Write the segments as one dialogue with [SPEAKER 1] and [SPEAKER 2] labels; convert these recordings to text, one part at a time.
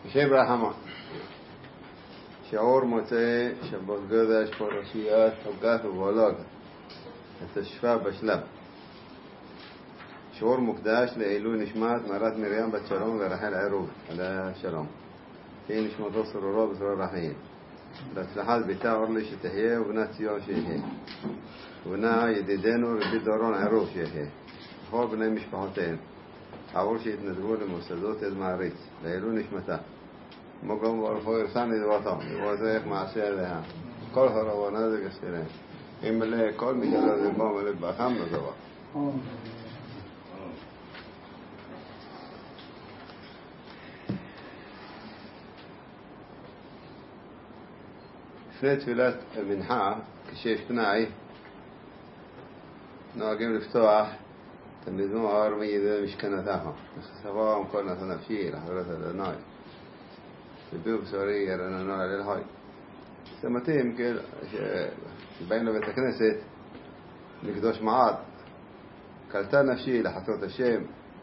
[SPEAKER 1] שם רחמה שיעור מוצא שבת קודש פרשיית הוגת ובולג התשפ"א בשלב. שיעור מוקדש לעילוי נשמת מרת מרים בת שלום ורחל עירוב עליה שלום, תהי נשמתו סרורה וסרור רחיים, להצלחת ביתה אורלי שתחיה ובנת ציון שיחיה, ובנה ידידנו רבי דורון עירוב שיחיה, וכל בני משפחותיהם עבור שהתנדבו למוסדות עד מעריץ לעילוי נשמתה, מוגום ברחו ירסני דבתם ובעזרך מעשה עליה כל חרבונה זה כסכירם אם מלא כל משאלה זה בו מלא בחם נזבה. לפני תפילת המנחה כשיש פנאי נוהגים לפתוח את המזמור מי ידע משכנתך נחשפה כל נתן נפשי לחברת אדוני וביו בשורי ירננו על אלוהי. זה מתאים שבאים לבית הכנסת לקדוש מעט קלטה נפשי לחצות השם.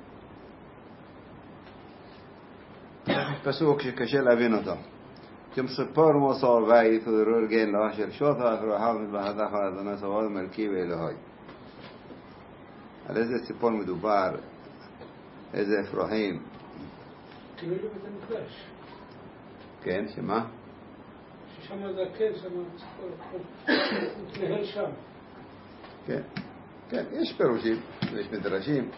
[SPEAKER 1] יש פסוק שקשה להבין אותו, כמספר מוסר בית ודרור גן לו אשר שותה אפרוחה מבחדך אדוני סבוד מלכי ואלוהי. על איזה ציפור מדובר, איזה אפרוחים?
[SPEAKER 2] כאילו בית המקדש.
[SPEAKER 1] כן, שמה?
[SPEAKER 2] ששם זה כן, שם מתנהל שם.
[SPEAKER 1] כן, כן, יש פירושים, יש מדרשים.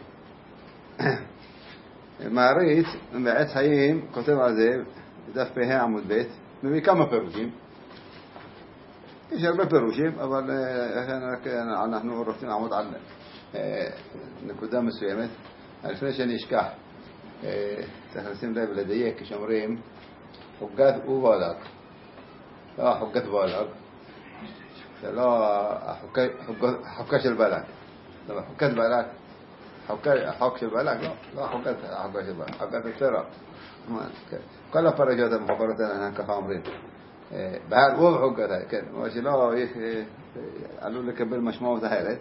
[SPEAKER 1] מעריץ בעץ חיים כותב על זה בדף פ"ה עמוד ב', מביא כמה פירושים. יש הרבה פירושים, אבל אנחנו רוצים לעמוד על נקודה מסוימת. לפני שאני אשכח, צריך לשים לב לדייק כשאומרים חוגת ובולג, לא חוגת בולג, זה לא החוקה של בלג, חוקת בלג, החוק של בלג, לא חוקת החוקה של בלג, חוקת הטרור. כל הפרשות המחוברות האלה ככה אומרים בהר ובחוקתה, כן, מה שלא עלול לקבל משמעות אחרת.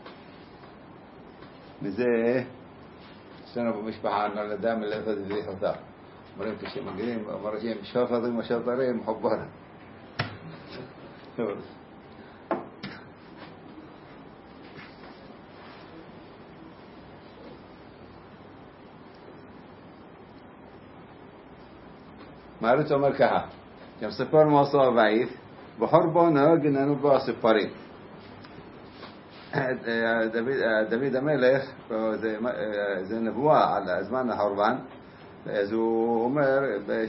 [SPEAKER 1] מזה אצלנו במשפחה נולדה מלאכת ובריחתה, אומרים כשמגיעים מרשים שופטים ושופטרים חוברה. מעריץ אומר ככה, כמספר מוסר בעית בחור בו נהגננו בו הספרים. דוד המלך, זה נבואה על זמן החורבן, אז הוא אומר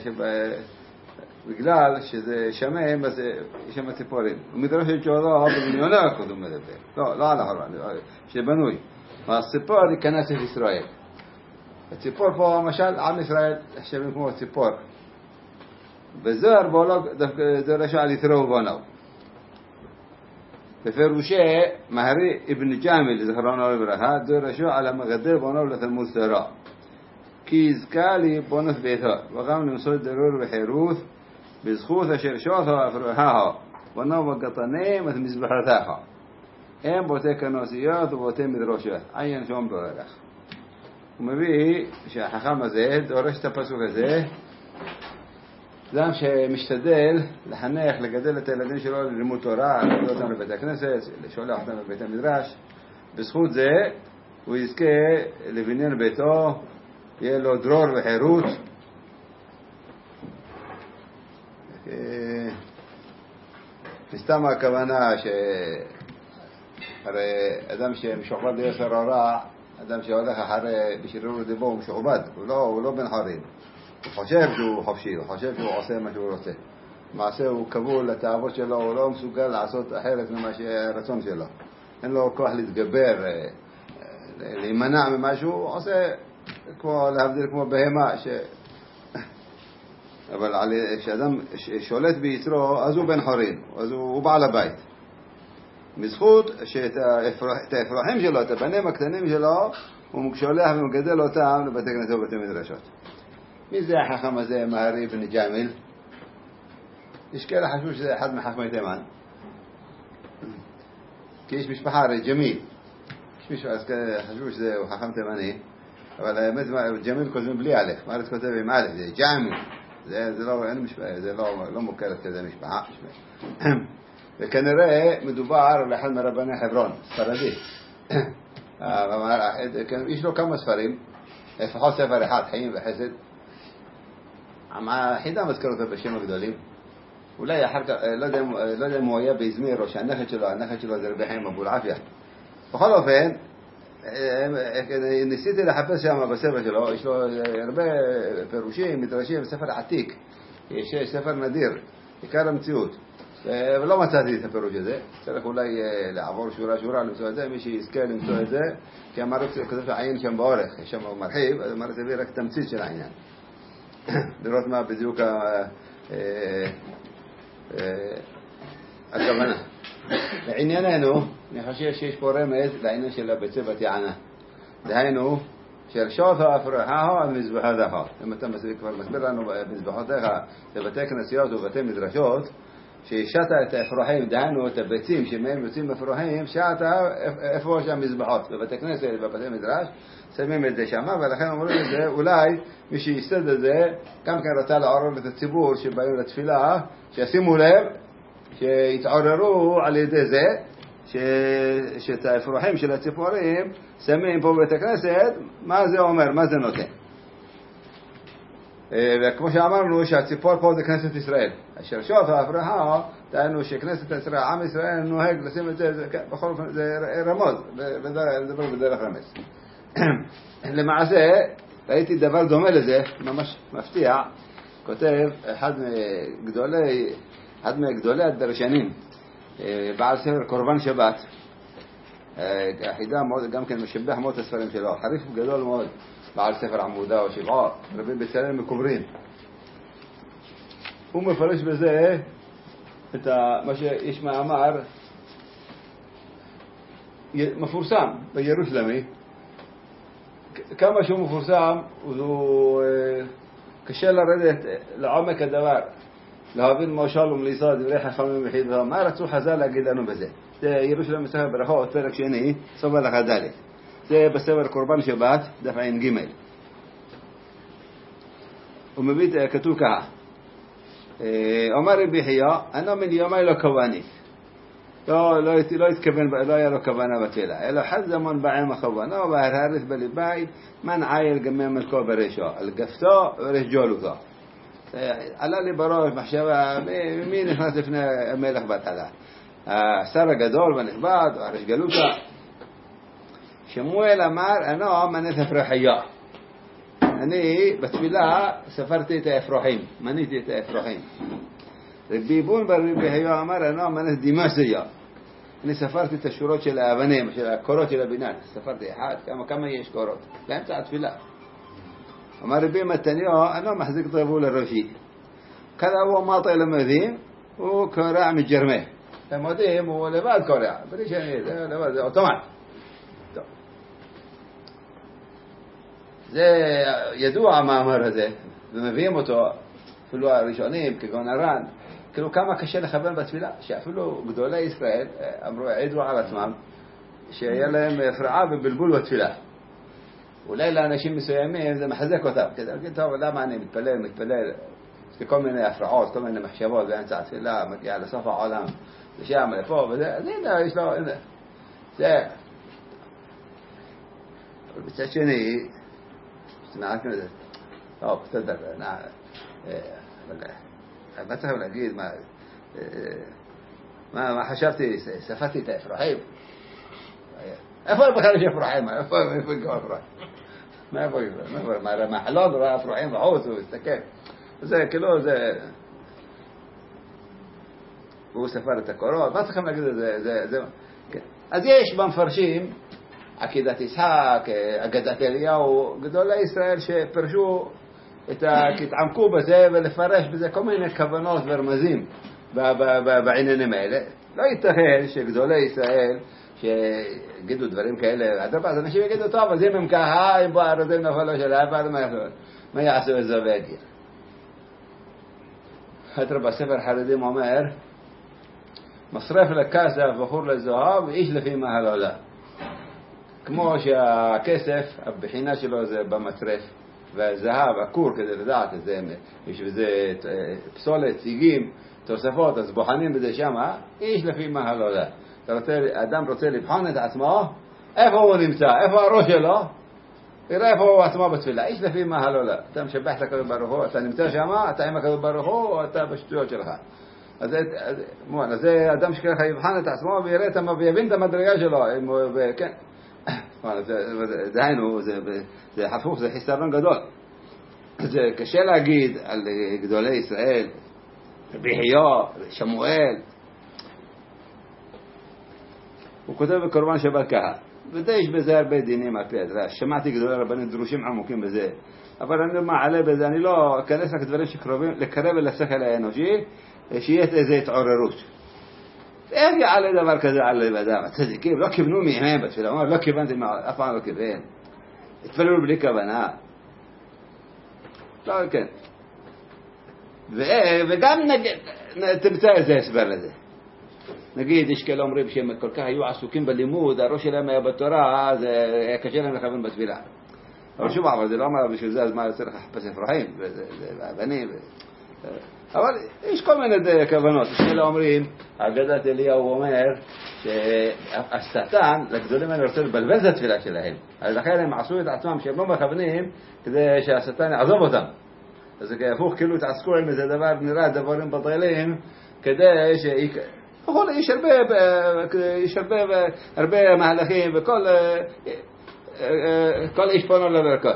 [SPEAKER 1] בגלל שזה שמם אז יש שם ציפורים. הוא מדרש את שעודו במיונה הקודם מדבר, לא על החורבן, שבנוי והציפור ייכנס את ישראל. הציפור פה למשל עם ישראל חשבים כמו ציפור, בזוהר בולג דרשו על יתרו ובנו. בפירושי מהרי אבן ג'אמל זכרונו לברכה דרשו על המגדל בנו לתלמוד סורה כי יזכה לי בונוס ביתו וגם למסוד דרור וחירות בזכות אשר שותה אפרוחה בנו וגטניהם את מזבחותיך הם בותי כנוסיות ובותי מדרשות עין שום דורך. הוא מביא שהחכם הזה דורש את הפסוק הזה, אדם שמשתדל לחנך, לגדל את הילדים שלו ללימוד תורה, להביא אותם לבית הכנסת, לשולח אותם לבית המדרש. בזכות זה הוא יזכה לבניין ביתו, יהיה לו דרור וחירות. מסתם הכוונה הרי אדם שמשוחבד ליסר הרע, אדם שהולך אחרי בשרירות דיבו הוא משוחבד, הוא לא בן חורין. הוא חושב שהוא חופשי, הוא חושב שהוא עושה מה שהוא רוצה. מעשה הוא כבול לתאוות שלו, הוא לא מסוגל לעשות אחרת ממה שהרצון שלו. אין לו כוח להתגבר, להימנע ממשהו, הוא עושה כמו להבדיל כמו בהמה. אבל כשאדם שולט ביצרו, אז הוא בן חורין, אז הוא בעל הבית. מזכות שאת האפרוחים שלו, את הבנים הקטנים שלו, הוא שולח ומגדל אותם לבתי כנסת ובתי מדרשות. מי זה החכם הזה מהרי אבן ג'אמל? יש כאלה חשבו שזה אחד מחכמי תימן, כי יש משפחה הרי ג'מיל, יש מישהו אז חשבו שזה חכם תימני, אבל האמת ג'מיל כותבים בלי א', מארץ כותב עם א', זה ג'אמל, זה לא, אין משפחה, זה לא מוכרת כזה משפחה. וכנראה מדובר על אחד מרבני חברון, ספרדי. יש לו כמה ספרים, לפחות ספר אחד, חיים וחסד. החידה מזכר אותו בשם הגדולים. אולי אחר כך, לא יודע אם הוא היה באזמיר או שהנכד שלו זה רבי חיים אבולעפיה. בכל אופן, ניסיתי לחפש שם בספר שלו, יש לו הרבה פירושים, מדרשים, ספר עתיק, יש ספר נדיר, עיקר המציאות. ולא מצאתי את הפירוש הזה, צריך אולי לעבור שורה למצוא את זה, מי שיזכה למצוא את זה, כי אמר כזה שעיין שם באורך, שם הוא מרחיב, אז אמר תביא רק תמצית של העניין. לראות מה בדיוק הכוונה. לענייננו, אני חושב שיש פה רמז לעניין של הביצה בתיענה. דהיינו, שרשות ההפרחה המזבחתך. אם אתה כבר מסביר לנו במזבחותיך, בבתי כנסיות ובתי מדרשות, ששתה את האפרוחים, דהיינו את הביצים שמהם יוצאים אפרוחים, שתה איפה שהמזבחות, בבתי כנסת, בבתי מדרש, שמים את זה שמה, ולכן אומרים את זה, אולי מי שיסד את זה, גם כן רצה לעורר את הציבור שבאים לתפילה, שישימו לב, שיתעוררו על ידי זה, שאת האפרוחים של הציפורים שמים פה בבית הכנסת, מה זה אומר, מה זה נותן. וכמו שאמרנו שהציפור פה זה כנסת ישראל. השרשות ההפרחה, דהיינו שכנסת ישראל, עם ישראל נוהג לשים את זה, בכל אופן זה רמוז, לדבר בדרך רמז. למעשה, ראיתי דבר דומה לזה, ממש מפתיע, כותב אחד מגדולי הדרשנים, בעל ספר קורבן שבת, החידה גם כן משבח מאוד את הספרים שלו, חריף גדול מאוד, בעל ספר עמודה או שבעה, רבי בצלאל מקוברין. הוא מפרש בזה את מה שיש מאמר מפורסם בירושלמי, כמה שהוא מפורסם, הוא קשה לרדת לעומק הדבר, להבין מה שלום ליסוד דברי חכמים וחידו. מה רצו חז"ל להגיד לנו בזה? זה ירושלים מספר ברכות, פרק שני, סוף הלכה ד'. זה בספר קורבן שבת, דף עין ג'. הוא מביא, כתוב ככה, אומר רבי חייא, אני מן יומי לא כוונית. לא התכוון, לא היה לו כוונה בתפילה, אלא חד זמן בעם הכוונה, והרהרס בליבי, מן עייל גמי מלכו בראשו, על גפתו וריש ג'ולותו. עלה לי בראש מחשבה, מי נכנס לפני המלך בהתחלה? השר הגדול והנכבד, הריש גלותו. שמואל אמר, אני מנית אפרוחיה. אני בתפילה ספרתי את האפרוחים, מניתי את האפרוחים. רבי בון ברבי חייא אמר, אני מנית דימסיה. אני ספרתי את השורות של האבנים, של הקורות של הבניין. ספרתי אחד, כמה יש קורות. באמצע התפילה. אמר רבי מתניהו, אני מחזיק טבול לראשי. כזה הוא מעטה למדים, הוא קורע מג'רמה. למדים הוא לבד קורע. בלי שאני, זה לבד, זה אוטומט. זה ידוע המאמר הזה, ומביאים אותו, אפילו הראשונים, כגון הר"ן, כאילו כמה קשה לכוון בתפילה, שאפילו גדולי ישראל אמרו, העידו על עצמם, שהיה להם הפרעה ובלבול בתפילה. אולי לאנשים מסוימים זה מחזק אותם, כדי להגיד, טוב, למה אני מתפלל, יש לי כל מיני הפרעות, כל מיני מחשבות, באמצע התפילה, מגיע לסוף העולם, לשם, לפה, וזה, אז הנה, יש לו, הנה, זה. אבל בצד שני, מעט כזה, טוב, בסדר, מה צריך להגיד, מה חשבתי, ספרתי את האפרוחים, איפה בכלל יש אפרוחים, איפה יגעו אפרוחים, מאיפה יגעו, מהחלון רואה אפרוחים בחוץ, הוא הסתכל, זה כאילו, זה, הוא ספר את הקורות, מה צריכים להגיד, זה, אז יש במפרשים, עקידת יצחק, אגדת אליהו, גדולי ישראל שפרשו התעמקו בזה ולפרש בזה כל מיני כוונות ורמזים בעניינים האלה. לא ייתכן שגדולי ישראל שיגידו דברים כאלה, אז אנשים יגידו, טוב, אז אם הם ככה, אם בוא הרזים נפלו שלהם, מה יעשו את זה ויגיד? אדרבה, ספר חרדים אומר, משרף לכסף בחור לזהב ואיש לפי מהל עולה. כמו שהכסף, הבחינה שלו זה במצרף, והזהב, הכור, כדי לדעת את זה, יש בזה פסולת, ציגים, תוספות, אז בוחנים בזה שמה, איש לפי מהלולה. אדם רוצה לבחון את עצמו, איפה הוא נמצא, איפה הראש שלו, תראה איפה הוא עצמו בתפילה, איש לפי מהלולה. אתה משבח את הקדוש ברוך הוא, אתה נמצא שמה, אתה עם הקדוש ברוך הוא, או אתה בשטויות שלך. אז זה אדם שככה יבחן את עצמו ויבין את המדרגה שלו, כן. דהיינו, זה הפוך, זה חיסרון גדול. זה קשה להגיד על גדולי ישראל, רבי חייא, שמואל. הוא כותב בקורבן שבת קהל, ודי יש בזה הרבה דינים על פי הדרש. שמעתי גדולי רבנים דרושים עמוקים בזה, אבל אני לא מעלה בזה, אני לא אכנס רק דברים שקרובים לקרב אל השכל האנושי, שיהיה איזו התעוררות. איך יעלה דבר כזה על אדם? הצדיקים לא כיוונו מהם בתפילה, אומר, לא כיוונתי, אף פעם לא כיוון. התפללו בלי כוונה. לא, כן. וגם תמצא איזה הסבר לזה. נגיד, יש כאלה אומרים שהם כל כך היו עסוקים בלימוד, הראש שלהם היה בתורה, אז היה קשה להם לכוון בתפילה. אבל שוב, אבל זה לא אומר בשביל זה, אז מה צריך לחפש אפרahim, וזה אבנים, אבל יש כל מיני כוונות. שאלה אומרים, אגדת אליהו אומר שהשטן, לגדולים האלה רוצה לבלבל את התפילה שלהם. אז לכן הם עשו את עצמם שהם לא מכוונים כדי שהשטן יעזוב אותם. אז זה הפוך, כאילו התעסקו עם איזה דבר, נראה דברים בטלים, כדי יש הרבה מהלכים, וכל איש פונה לדרכו.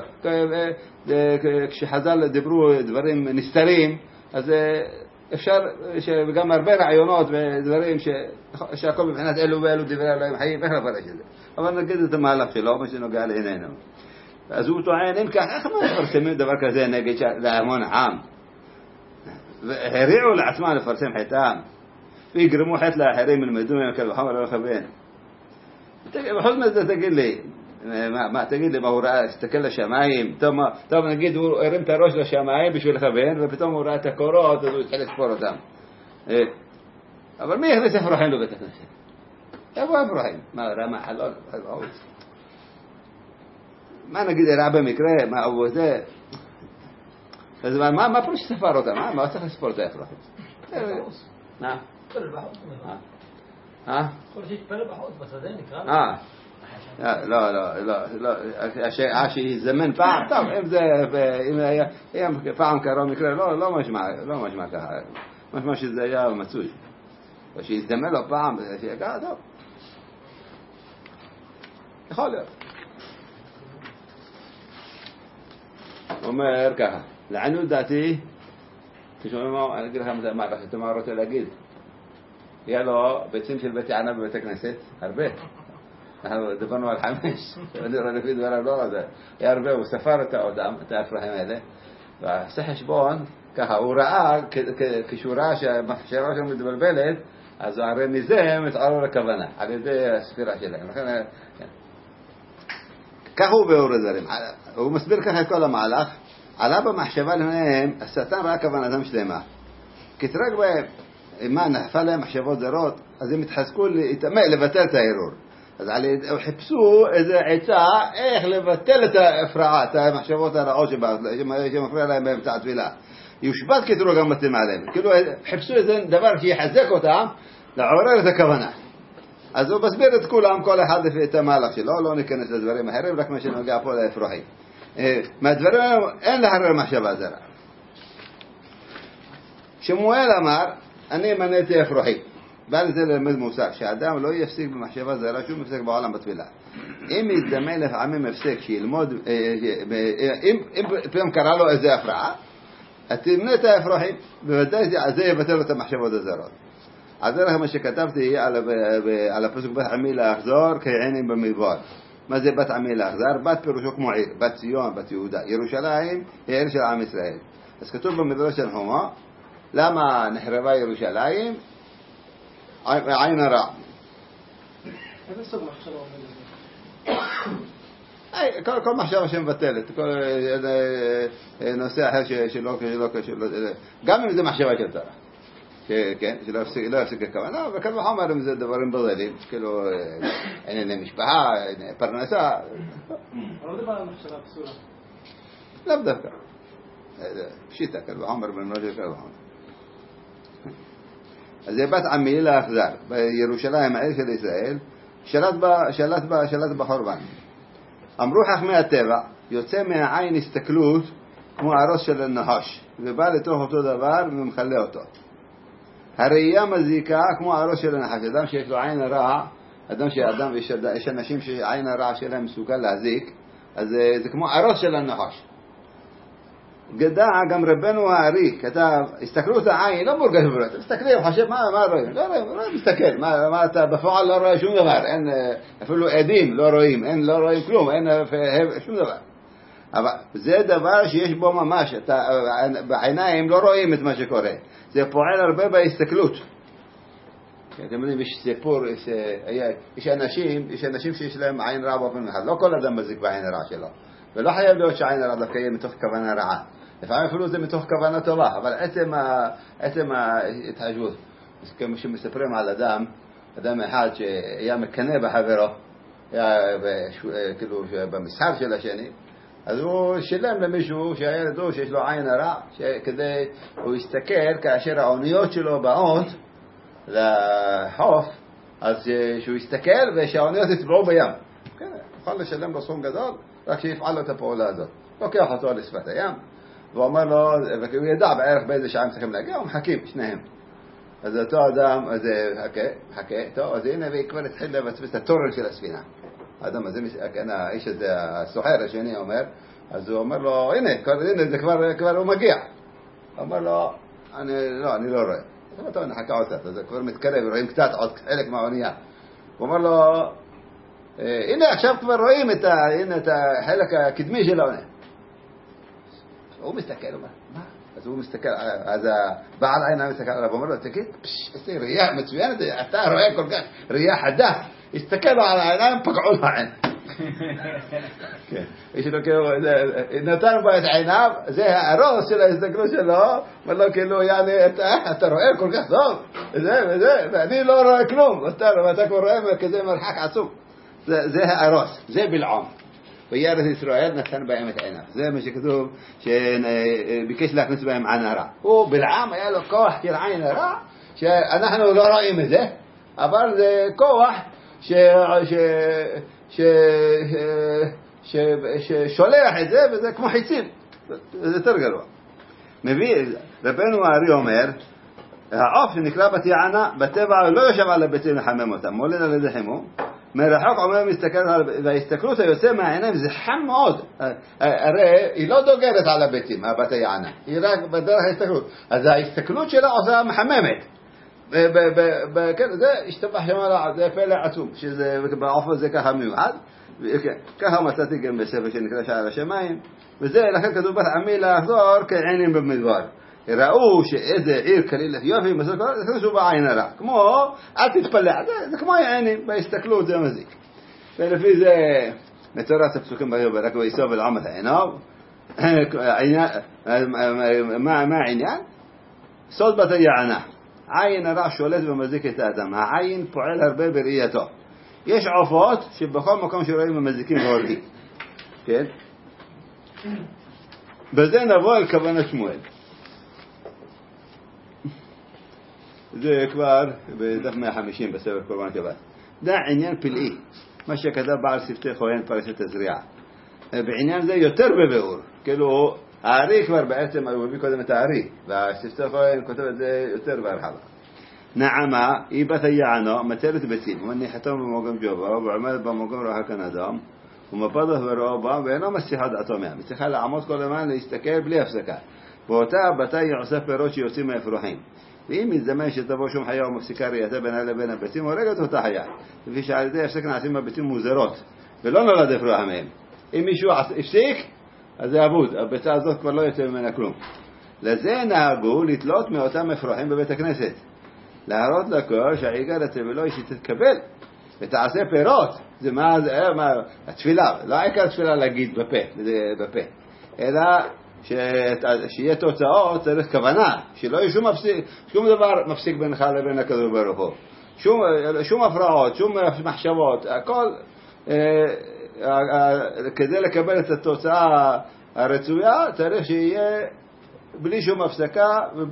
[SPEAKER 1] כשחז"ל דיברו דברים נסתרים, אז אפשר, וגם הרבה רעיונות ודברים שהכל מבחינת אלו ואלו דברי אלוהים חיים, איך לפרש את זה. אבל נגיד את המהלך שלו, מה שנוגע לעינינו. אז הוא טוען, אם כך, איך מפרסמים דבר כזה נגד להמון עם? והריעו לעצמם לפרסם חטאם, ויגרמו חטא לאחרים, ילמדו מהם כל וחומר לא לכוון. בחוץ מזה תגיד לי, מה, תגיד לי, מה הוא ראה, הסתכל לשמיים, טוב נגיד הוא הרים את הראש לשמיים בשביל לכוון, ופתאום הוא ראה את הקורות, אז הוא התחיל לספור אותם. אבל מי הכניס אפרahim לבית הכנסת? איפה אפרahim? מה, ראה מה חלול? מה נגיד, ראה במקרה, מה הוא זה? אז מה פרוש ספר אותם? מה צריך לספור את אפרahim? מה?
[SPEAKER 3] כל שיתפלל בחוץ, בשדה נקרא.
[SPEAKER 1] לא, שיזמן פעם, טוב, אם היה פעם קרה מקרה, לא משמע ככה, משמע שזה היה מצוי. ושיזמן לו פעם, שיגע, טוב. יכול להיות. אומר ככה, לעניות דעתי, תשמעו מה, אני אגיד לכם מה רוצה להגיד. יהיה לו ביצים של בית יענה בבית הכנסת, הרבה. דיברנו על 5, אני רואה לפי דבריו לא רזה, היה הרבה, הוא ספר את האדם, את האפרahim האלה, ועשה חשבון, ככה, הוא ראה, כשהוא ראה שהמחשבה שלו מתבלבלת, אז הרי מזה מתעורר לכוונה, על ידי הספירה שלהם. ככה הוא באור הדברים, הוא מסביר ככה את כל המהלך, עלה במחשבה להם, השטן ראה כוונתם שלמה, כתרק בהם, מה נפל להם מחשבות זרות, אז הם התחזקו לבטל את הערעור. אז חיפשו איזו עצה איך לבטל את ההפרעה, את המחשבות הרעות שמפריע להם באמצע התפילה. יושבת כתרו גם מתאים עליהם. כאילו חיפשו איזה דבר שיחזק אותם, לעורר את הכוונה. אז הוא מסביר את כולם, כל אחד לפי את המהלך שלו, לא ניכנס לדברים אחרים, רק מה שנוגע פה לאפרahim. מהדברים האלו אין להרר מחשבה זרה. שמואל אמר, אני מניתי אפרahim. בא לזה ללמד מוסר, שהאדם לא יפסיק במחשבה זרה, שום מפסק בעולם בתפילה. אם יזדמן לפעמים מפסק שילמוד, אם פתאום קרא לו איזה הפרעה, תמנה את האפרahim, בוודאי זה יבטל את המחשבות הזרות. אז זה מה שכתבתי על הפסוק בת עמי לאחזור, כעינים במדבר. מה זה בת עמי לאחזור? בת פירושו כמו עיר, בת ציון, בת יהודה. ירושלים היא עיר של עם ישראל. אז כתוב במדרש של חומה, למה נחרבה ירושלים? עין הרע.
[SPEAKER 3] איזה סוג מחשבה אומר לזה?
[SPEAKER 1] כל מחשבה שמבטלת, כל נושא אחר שלא קשור, גם אם זה מחשבה של תורה, כן, שלא יפסיק הכוונה, וכאן וחומר אם זה דברים בזלים, כאילו ענייני משפחה, פרנסה.
[SPEAKER 3] לא דבר על מחשבה פסולה.
[SPEAKER 1] לאו דווקא. פשיטה, כלבה עומר בן מלך כלבה עומר. אז זה בת עמי לאכזר, בירושלים העיר של ישראל, שלט בחורבן. אמרו חכמי הטבע, יוצא מהעין הסתכלות כמו הראש של הנחש, ובא לתוך אותו דבר ומחלה אותו. הראייה מזיקה כמו הראש של הנחש, אדם שיש לו עין הרע, יש אנשים שעין הרע שלהם מסוגל להזיק, אז זה כמו הראש של הנחש. גדע גם רבנו הארי כתב, הסתכלות העין לא מורגש בו, אתה מסתכלים, חושב מה רואים? לא רואים, לא מסתכל, מה אתה בפועל לא רואה שום דבר, אין אפילו עדים לא רואים, לא רואים כלום, אין שום דבר. אבל זה דבר שיש בו ממש, בעיניים לא רואים את מה שקורה, זה פועל הרבה בהסתכלות. אתם יודעים, יש סיפור, יש אנשים שיש להם עין רע באופן אחד, לא כל אדם מזיק בעין הרע שלו, ולא חייב להיות שהעין הרע דווקא יהיה מתוך כוונה רעה, לפעמים אפילו זה מתוך כוונה טובה, אבל עצם ההתחשבות, כמו שמספרים על אדם אחד שהיה מקנא בחברו, היה כאילו במסחר של השני, אז הוא שילם למישהו שהילד הוא שיש לו עין הרע, כדי הוא יסתכל כאשר העוניות שלו באות לחוף, אז שהוא יסתכל ושהעוניות יטבעו בים. כן, יכול לשלם לו סכום גדול, רק שיפעל לו את הפעולה הזאת. לוקח אותו לשפת הים, ואומר לו, והוא ידע בערך באיזה שעה הם צריכים להגיע, ומחכים שניהם. אז אותו אדם, אז חכה, טוב, אז הנה והיא כבר התחיל לבצבץ את התורן של הספינה. האדם הזה, האיש הזה, הסוחר השני אומר, אז הוא אומר לו, הנה, זה כבר הוא מגיע. הוא אומר לו, אני לא רואה. אז הוא אומר, נחכה עוד קצת, זה כבר מתקרב, רואים קצת עוד חלק מהאונייה. הוא אומר לו, הנה עכשיו כבר רואים את החלק הקדמי של האונייה. הוא מסתכל, הוא אומר, מה? אז הוא מסתכל, אז הבעל העיניים מסתכל עליו, הוא אומר לו, תגיד, איזה ראייה מצוינת, אתה רואה כל כך ראייה חדה, הסתכל לו על העיניים, פגעו לו העין. יש לו כאילו, נתן בו את עיניו, זה הראש של ההסתכלות שלו, אומר לו כאילו, אתה רואה כל כך טוב, וזה, ואני לא רואה כלום, ואתה כבר רואה כזה מרחק עצום. זה הראש, זה בלעום. וירא ישראל נתן בהם את עיניו. זה מה שכתוב, שביקש להכניס בהם עין הרע. הוא בלעם היה לו כוח של עין הרע, שאנחנו לא רואים את זה, אבל זה כוח ששולח את זה, וזה כמו חיצים. זה יותר גרוע. מביא, רבנו הארי אומר, העוף שנקרא בת יענה, בטבע לא יושב על הביצים לחמם אותם, מולד על ידי חימום. מרחוק עומד מסתכל, וההסתכלות היוצא מהעיניים זה חם מאוד. הרי היא לא דוגרת על הביצים, הבת היענה, היא רק בדרך ההסתכלות. אז ההסתכלות שלה עושה מחממת. זה השתבח שם, זה פלא עצום, שבעוף הזה ככה מיוחד. ככה מצאתי גם בספר שנקרא שער השמיים, וזה לכן כתוב בת עמי לחזור כעינים במדבר. ראו שאיזה עיר כלילת יופי, זה כתוב בעין הרע. כמו, אל תתפלע, זה כמו העינים, בהסתכלות זה מזיק. ולפי זה מצורת הפסוקים רק ויסוב ולעמת עיניו. מה העניין? סוד בת היענה. עין הרע שולט ומזיק את האדם. העין פועל הרבה בראייתו. יש עופות שבכל מקום שרואים ומזיקים והורגים. כן? בזה נבוא אל כוונת שמואל. זה כבר בדף 150 בספר קורבן קבט. זה עניין פלאי, מה שכתב בעל שפתי כהן פרשת הזריעה. בעניין זה יותר בביאור, כאילו הארי כבר בעצם, הוא מביא קודם את הארי, והשפתי כהן כותב את זה יותר בהרחבה. נעמה, היא בת היענה, מצלת ביצים, ומניחתם במקום ג'ובה, ועומדת במקום רחק אדם, ומפדח ורובה, ואינו מצליחה דעתו מהם. מצליחה לעמוד כל הזמן להסתכל בלי הפסקה. באותה הבתה היא עושה פירות שיוצאים מהאפרוחים. ואם מזדמן שתבוא שום חיה ומפסיקה ראייתה בינה לבין הביצים, הורגת אותה חיה. לפי שעל ידי הפסק נעשים הביצים מוזרות, ולא נולד אפרוח מהם. אם מישהו הפסיק, אז זה אבוד, הביצה הזאת כבר לא יוצא ממנה כלום. לזה נהגו לתלות מאותם אפרוחים בבית הכנסת. להראות לכל שהעיקר ולא היא שתתקבל ותעשה פירות. זה מה התפילה, לא העיקר תפילה להגיד בפה, אלא שיהיה תוצאות, צריך כוונה, שלא יהיה שום דבר מפסיק בינך לבין הקדוש ברוך הוא. שום הפרעות, שום מחשבות, הכל כדי לקבל את התוצאה הרצויה צריך שיהיה בלי שום הפסקה,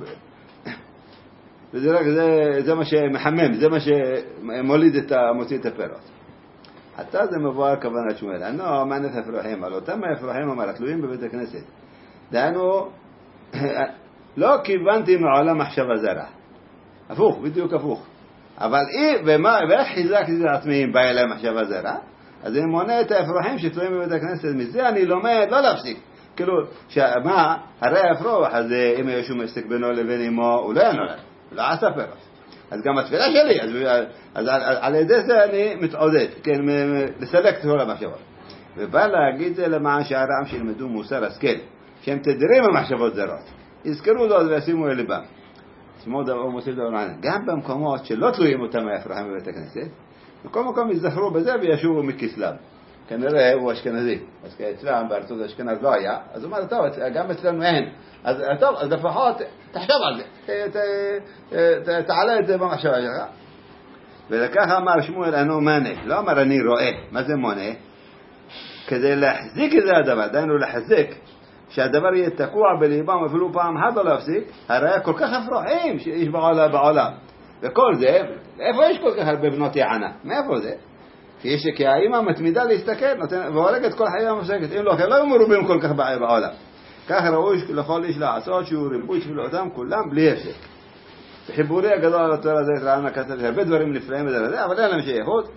[SPEAKER 1] וזה רק זה מה שמחמם, זה מה שמוליד מוציא את הפירות. עתה זה מבואר כוונת שמואל. אנו מענת אפרוחים, על אותם האפרוחים אמר, התלויים בבית הכנסת. דהיינו, לא כיוונתי מעולם מחשבה זרה. הפוך, בדיוק הפוך. אבל ואיך חיזקתי את עצמי אם בא אליי מחשבה זרה? אז אני מונה את האפרוחים שתלויים בבית הכנסת. מזה אני לומד לא להפסיק. כאילו, הרי האפרוח, אז אם יש שום עסק בינו לבין אמו, הוא לא ינולד. הוא לא עשה פירות. אז גם התפילה שלי, אז על ידי זה אני מתעודד, כן, לסלק את כל המחשבות. ובא להגיד זה למען שהעם שילמדו מוסר השכל, שהם תדרים המחשבות זרות. יזכרו זאת וישימו אל ליבם. שמות דבר מוסיף דבר מעניין. גם במקומות שלא תלויים אותם האפרוחים בבית הכנסת, בכל מקום יזכרו בזה וישובו מכסלם. כנראה הוא אשכנזי. אז כאצלם בארצות אשכנז לא היה, אז הוא אומר, טוב, גם אצלנו אין. אז טוב, אז לפחות תחשוב על זה. תעלה את זה במחשבה שלך. ולכך אמר שמואל, אנו מנה. לא אמר אני רואה. מה זה מונה? כדי להחזיק את זה הדבר, דיינו לחזק, שהדבר יהיה תקוע בליבם אפילו פעם אחת לא להפסיק, הרי כל כך אפרוחים שיש בעולם. וכל זה, איפה יש כל כך הרבה בנות יענה? מאיפה זה? כי האמא מתמידה להסתכל והורגת כל חייה מפסקת. אם לא, לא יהיו מרובים כל כך בעולם. כך ראוי לכל איש לעשות שהוא ריבוי שבלעותם כולם בלי הפסק. בחיבורי הגדול על התורה הזה רענה כתב הרבה דברים נפלאים בזה, אבל אין להם שייכות.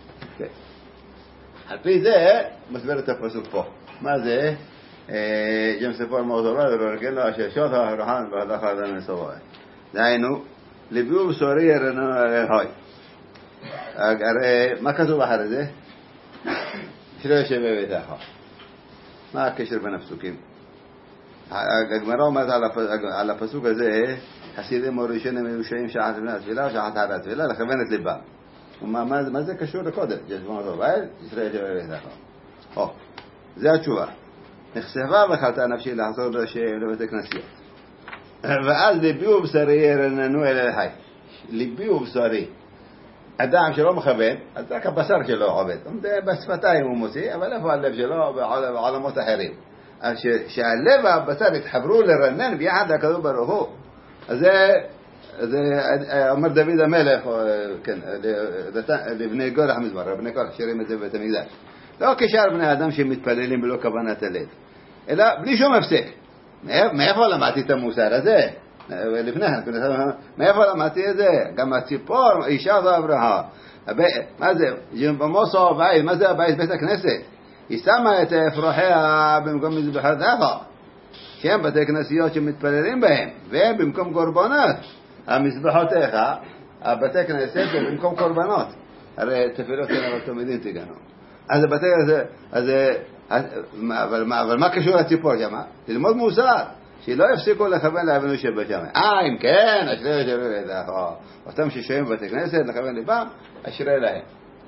[SPEAKER 1] על פי זה מסבר את הפסוק פה. מה זה? גם ספור מוזורה ורגל לו הששות הרוחן והלך האדם לסבוע. דהיינו, לביאו בשורי ירנו הוי. הרי מה כתוב אחרי זה? שלא יושב בביתך. מה הקשר בין הפסוקים? הגמרא אומרת על הפסוק הזה, חסידים הראשונים מיושעים שעת לפני התפילה, שעת אחרי התפילה, לכוון את ליבם. מה זה קשור לקודם? ישבון אותו בית, ישראל יושב בביתך. זה התשובה. נחשפה וחלטה נפשי לחזור לבית כנסיות. ואז ליבי ובשרי ירננו אל החי. ליבי ובשרי. אדם שלא מכוון, אז רק הבשר שלו עובד. בשפתיים הוא מוציא, אבל איפה הלב שלו בעולמות אחרים. אז שהלב והבשר התחברו לרנן ביחד הקדוש ברוך הוא. אז זה אומר דוד המלך, כן, לבני קורח מזמור, לבני קורח שרים את זה בבית המקדש. לא כשאר בני אדם שמתפללים בלא כוונת הלב, אלא בלי שום הפסק. מאיפה למדתי את המוסר הזה? לפני כן, מאיפה למדתי את זה? גם הציפור, אישה ואברהם. מה זה? במוסו הבית, מה זה הבית? בית הכנסת. היא שמה את אפרוחיה במקום מזבחת אחר. שהם בתי כנסיות שמתפללים בהם, והם במקום קורבנות. המזבחותיך, הבתי כנסת במקום קורבנות. הרי תפילות כאלה בתלמידים תגנו. אז הבתי הזה, אבל מה קשור לציפור שם? ללמוד מוסר, שלא יפסיקו לכוון לאבינו שבשמיים. אם כן, אשרי שבשמיים. אותם ששוהים בבתי כנסת, לכוון ליבם, אשרי להם.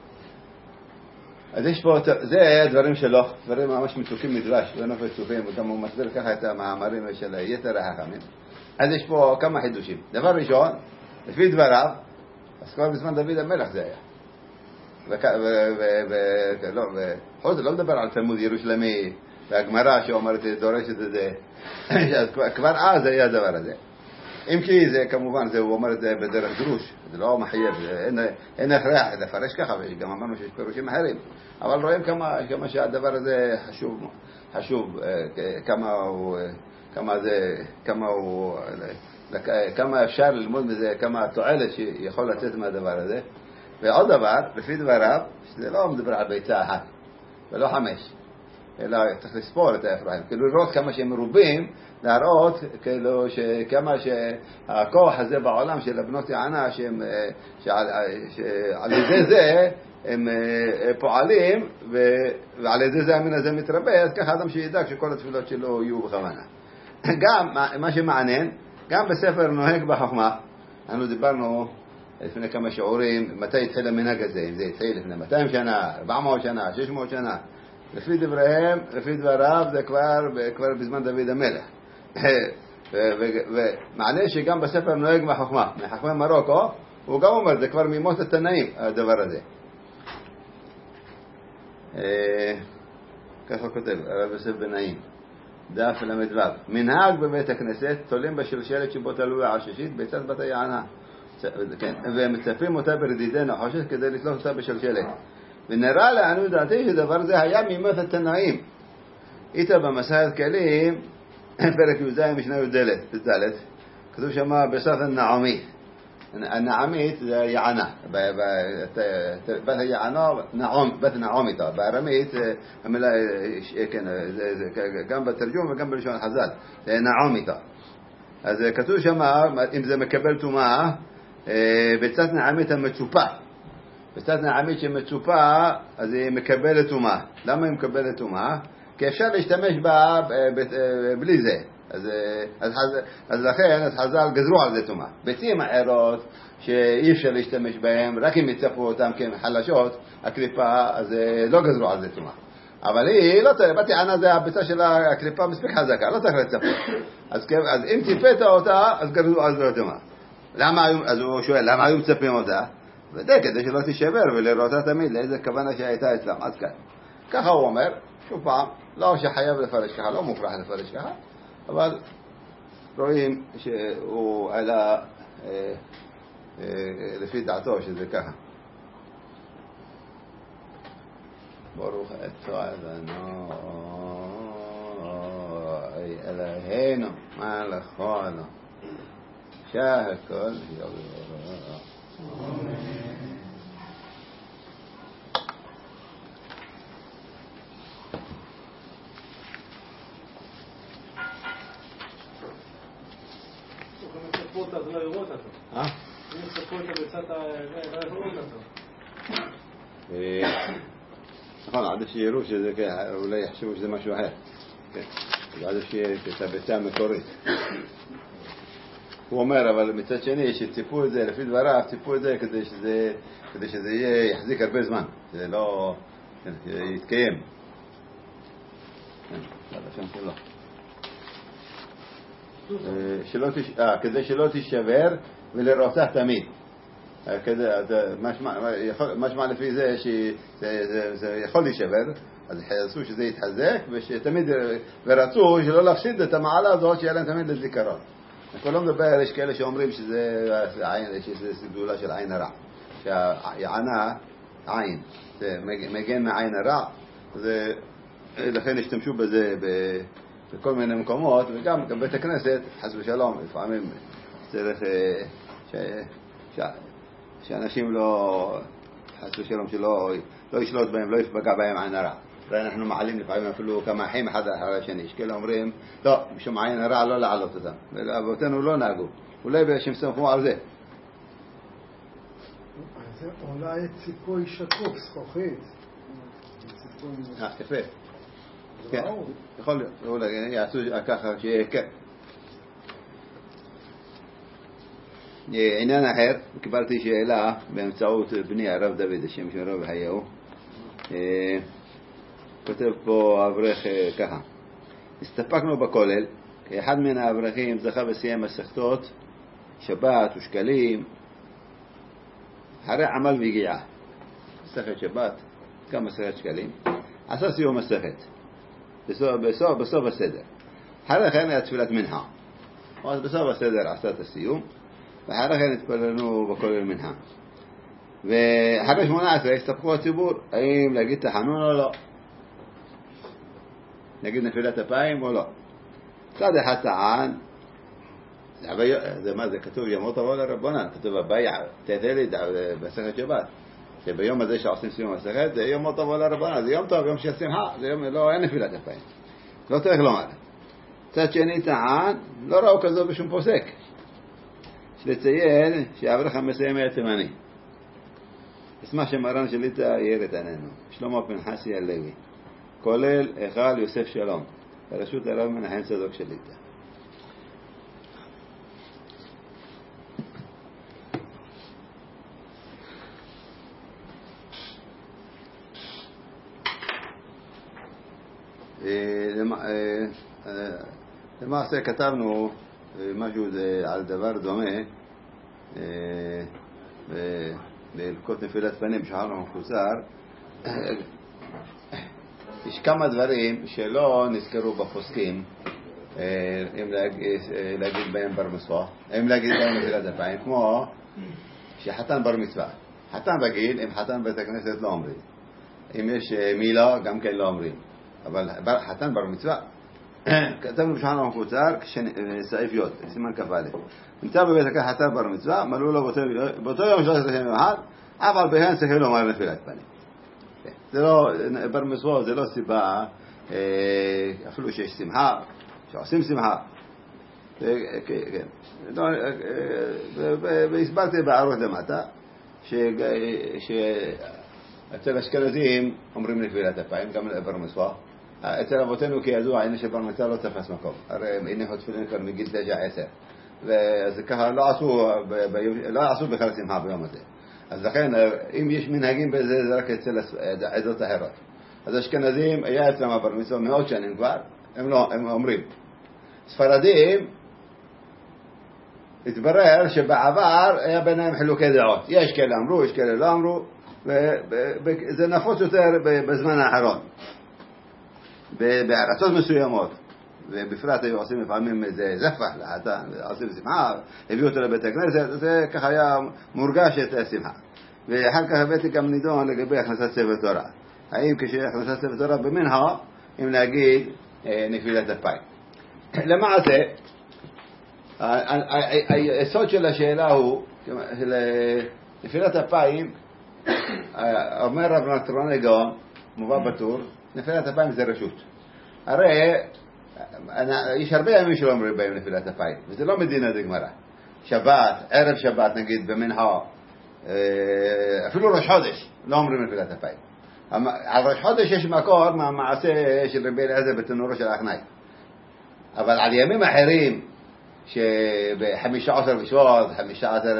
[SPEAKER 1] אז יש פה, זה הדברים שלו, דברים ממש מתוקים מדרש, ונוף וצופים, וגם הוא מסביר ככה את המאמרים של יתר החכמים. אז יש פה כמה חידושים. דבר ראשון, לפי דבריו, אז כבר בזמן דוד המלך זה היה. לא מדבר על תלמוד ירושלמי והגמרא שאומרת דורשת את זה, כבר אז היה הדבר הזה. אם כי זה כמובן, הוא אומר את זה בדרך דרוש, זה לא מחייב, אין הכרח לפרש ככה, וגם אמרנו שיש פירושים אחרים, אבל רואים כמה שהדבר הזה חשוב, כמה אפשר ללמוד מזה, כמה תועלת שיכול לצאת מהדבר הזה. ועוד דבר, לפי דבריו, שזה לא מדבר על ביצה אחת, ולא 5, אלא צריך לספור את האפרוחים, כאילו לראות כמה שהם מרובים, להראות כאילו כמה שהכוח הזה בעולם של הבנות יענה, שעל ידי זה הם פועלים, ועל ידי זה המין הזה מתרבה, אז ככה אדם שידע שכל התפילות שלו יהיו בכוונה. גם, מה שמעניין, גם בספר נוהג בחוכמה, אנחנו דיברנו לפני כמה שיעורים, מתי התחיל המנהג הזה, אם זה התחיל לפני 200 שנה, 400 שנה, 600 שנה. לפי דבריו, זה כבר בזמן דוד המלך. ומעניין שגם בספר נוהג בחוכמה, מחכמי מרוקו, הוא גם אומר, זה כבר ממות התנאים, הדבר הזה. ככה כותב, הרב יוסף בנאים. דף למדו. מנהג בבית הכנסת, תולים בשלשלת שבו תלוי העששית ביצת בת היענה. כן, ומצפים אותה ברדידי נחושת כדי לתלות אותה בשלשלת. ונראה לעניות דעתי שדבר זה היה מימות התנאים. איתה במסכת כלים, פרק י"ז משנה י"ד, כתוב שמה בסוף הנעמית. הנעמית זה יענה, בת היענה, בת נעמיתה, בארמית, גם בתרגום וגם בלשון החז"ל, זה נעמיתה. אז כתוב שמה, אם זה מקבל טומאה, ביצת נעמית המצופה. ביצת נעמית שמצופה, אז היא מקבלת טומאה. למה היא מקבלת טומאה? כי אפשר להשתמש בה בלי זה. אז לכן חז"ל גזרו על זה טומאה. ביצים אחרות שאי אפשר להשתמש בהן, רק אם יצפו אותן כחלשות, הקליפה, אז לא גזרו על זה טומאה. אבל היא לא צריך, בת יענה זה הביצה של הקליפה מספיק חזקה, לא צריך לצפות. אז אם ציפית אותה, אז גזרו על זה טומאה. אז הוא שואל, למה היו מצפים אותה? ודי, כדי שלא תישבר ולראותה תמיד לאיזה כוונה שהייתה אצלם, עד כאן. ככה הוא אומר, שוב פעם, לא שחייב לפרש ככה, לא מופרח לפרש ככה, אבל רואים שהוא עלה לפי דעתו שזה ככה. ברוך אתה אדוני אלוהינו מלך העולם שהכל יבוא.
[SPEAKER 3] אז לא יראו אותו. אם יספקו את הביצת לא יראו אותו.
[SPEAKER 1] נכון, עדיף שיראו שזה ככה, אולי יחשבו שזה משהו אחר. עדיף שיהיה את הביצה המקורית. הוא אומר, אבל מצד שני, שציפו את זה, לפי דבריו, ציפו את זה כדי שזה יחזיק הרבה זמן, שזה לא יתקיים. כדי שלא תישבר ולראותה תמיד. משמע לפי זה שזה יכול להישבר, אז יחסו שזה יתחזק ורצו שלא להפסיד את המעלה הזאת שיהיה להם תמיד לזיכרון. אני לא מדבר, יש כאלה שאומרים שזה סידולה של עין הרע, שהיענה עין, זה מגן מעין הרע, לכן השתמשו בזה בכל מיני מקומות, וגם בית הכנסת, חס ושלום, לפעמים צריך שאנשים לא, חס ושלום, שלא ישלוט בהם, לא יפגע בהם עין הרע. אנחנו מעלים לפעמים אפילו כמה אחים אחד אחרי השני. יש כאלה אומרים, לא, משום עין הרע לא לעלות אותם. ואבותינו לא נהגו. אולי שהם סמכו על זה.
[SPEAKER 4] אז אולי ציפוי שקוף, זכוכית.
[SPEAKER 1] יפה. כן, יכול להיות. אולי יעשו ככה שיהיה כן. עניין אחר, קיבלתי שאלה באמצעות בני הרב דוד, השם של רב חיהו. כותב פה אברך ככה: הסתפקנו בכולל, כי אחד מן האברכים זכה וסיים מסכתות שבת ושקלים אחרי עמל והגיעה. מסכת שבת, גם מסכת שקלים, עשה סיום מסכת בסוף הסדר. אחרי כן היה תפילת מנחה, אז בסוף הסדר עשה את הסיום, ואחרי כן התפללנו בכולל מנחה. ואחרי 18 הסתפקו הציבור האם להגיד תחנון או לא, נגיד נפילת אפיים או לא. צד אחד טען, זה מה זה כתוב, ימות תבוא לרבונה, כתוב הבעיה תתלי בסכת שבת, שביום הזה שעושים סיום הסכת זה ימות תבוא לרבונה, זה יום טוב, יום של שמחה, זה יום, לא, אין נפילת אפיים, לא צריך לומר. צד שני טען, לא ראו כזו בשום פוסק, שלציין שהאברך המסיים היה תימני. אשמח שמרן שליטה יאיר את עינינו. שלמה פנחסי הלוי, כולל היכל יוסף שלום, בראשות הרב מנחם צדוק שליטה. למעשה כתבנו משהו על דבר דומה בהלכות נפילת פנים שחרנו מחוסר. יש כמה דברים שלא נזכרו בפוסקים, אם להגיד בהם בר מצווה, אם להגיד בהם נפילת אפיים, כמו שחתן בר מצווה. חתן בגיל, אם חתן בית הכנסת לא אומרים. אם יש מילה, גם כן לא אומרים. אבל חתן בר מצווה, כתבנו בשולחן ערוך קוצר, סעיף י', סימן כ"א. נמצא בבית הכנסת חתן בר מצווה, מלאו לו באותו יום 13 שנים ואחד, אף על פי כן צריך לומר נפילת פנים. זה לא, בר מצווה זה לא סיבה, אפילו שיש שמחה, שעושים שמחה. והסברתי בערות למטה, שאצל אשכנזים אומרים נפילת אפיים, גם בר מצווה. אצל אבותינו כידוע, הנה שבר מצווה לא תפס מקום. הרי הנה תפילין כבר מגיל 9-10. אז ככה לא עשו בכלל שמחה ביום הזה. אז לכן, אם יש מנהגים בזה, זה רק אצל העדות האחרות. אז אשכנזים, היה אצלם הבר מצווה מאות שנים כבר, הם אומרים. ספרדים, התברר שבעבר היה ביניהם חילוקי דעות. יש כאלה אמרו, יש כאלה לא אמרו, וזה נפוץ יותר בזמן האחרון. בארצות מסוימות, ובפרט היו עושים לפעמים איזה זפח לחתן, עושים שמחה, הביאו אותו לבית הכנסת, זה ככה היה מורגש את השמחה. ואחר כך הבאתי גם נידון לגבי הכנסת ספר תורה. האם כשהכנסת ספר תורה במנחה, אם להגיד נפילת אפיים. למעשה, היסוד של השאלה הוא, נפילת אפיים, אומר רב נתרון הגאון, מובא בטור, נפילת אפיים זה רשות. הרי יש הרבה ימים שלא אומרים בהם נפילת אפיים, וזה לא מדינה דגמרא. שבת, ערב שבת נגיד במנחה, אפילו ראש חודש לא אומרים נפילת אפיים. על ראש חודש יש מקור מהמעשה של רבי אליעזר בתנורו של אחנאי. אבל על ימים אחרים, ב-15 בשבט, 15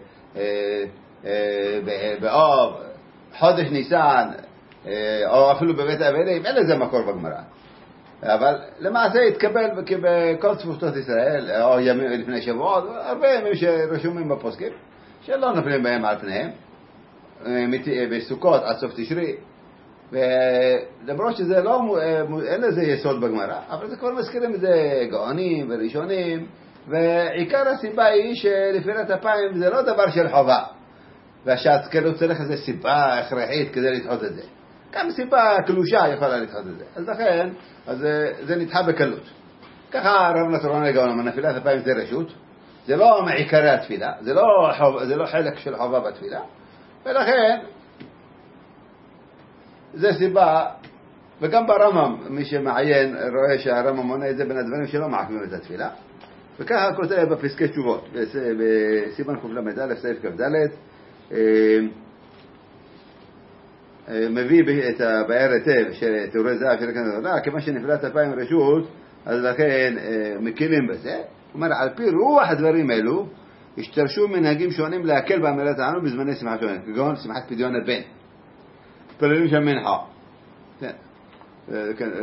[SPEAKER 1] באב, חודש ניסן, או אפילו בבית האבלים, אין לזה מקור בגמרא. אבל למעשה התקבל בכל תפוצות ישראל, או ימים לפני שבועות, הרבה ימים שרשומים בפוסקים, שלא נופלים בהם על פניהם, בסוכות עד סוף תשרי, ולמרות שזה לא, אין לזה יסוד בגמרא, אבל זה כבר מזכירים את זה גאונים וראשונים, ועיקר הסיבה היא שנפילת אפיים זה לא דבר של חובה, והשאצקלו צריך איזו סיבה הכרחית כדי לדחות את זה. גם סיבה קלושה יכולה לדחות את זה. אז לכן, זה נדחה בקלות. ככה רב נתרון הגאון אומר, נפילת אפיים זה רשות, זה לא מעיקרי התפילה, זה לא חלק של חובה בתפילה, ולכן, זה סיבה, וגם ברמם, מי שמעיין רואה שהרמם מונה את זה בין הדברים שלא מעכבים את התפילה, וככה כותב בפסקי תשובות, בסימן קל"א, סעיף כ"ד, מביא את הבאר היטב של תיאורי זהב של כאן הדולה, כמה שנפילת אפיים רשות, אז לכן מקילים בזה. הוא אומר, על פי רוח הדברים אלו, השתרשו מנהגים שונים להקל באמירת הענו בזמני שמחה שונים, כגון שמחת פדיון הבן. פללים שם מנחה. כן,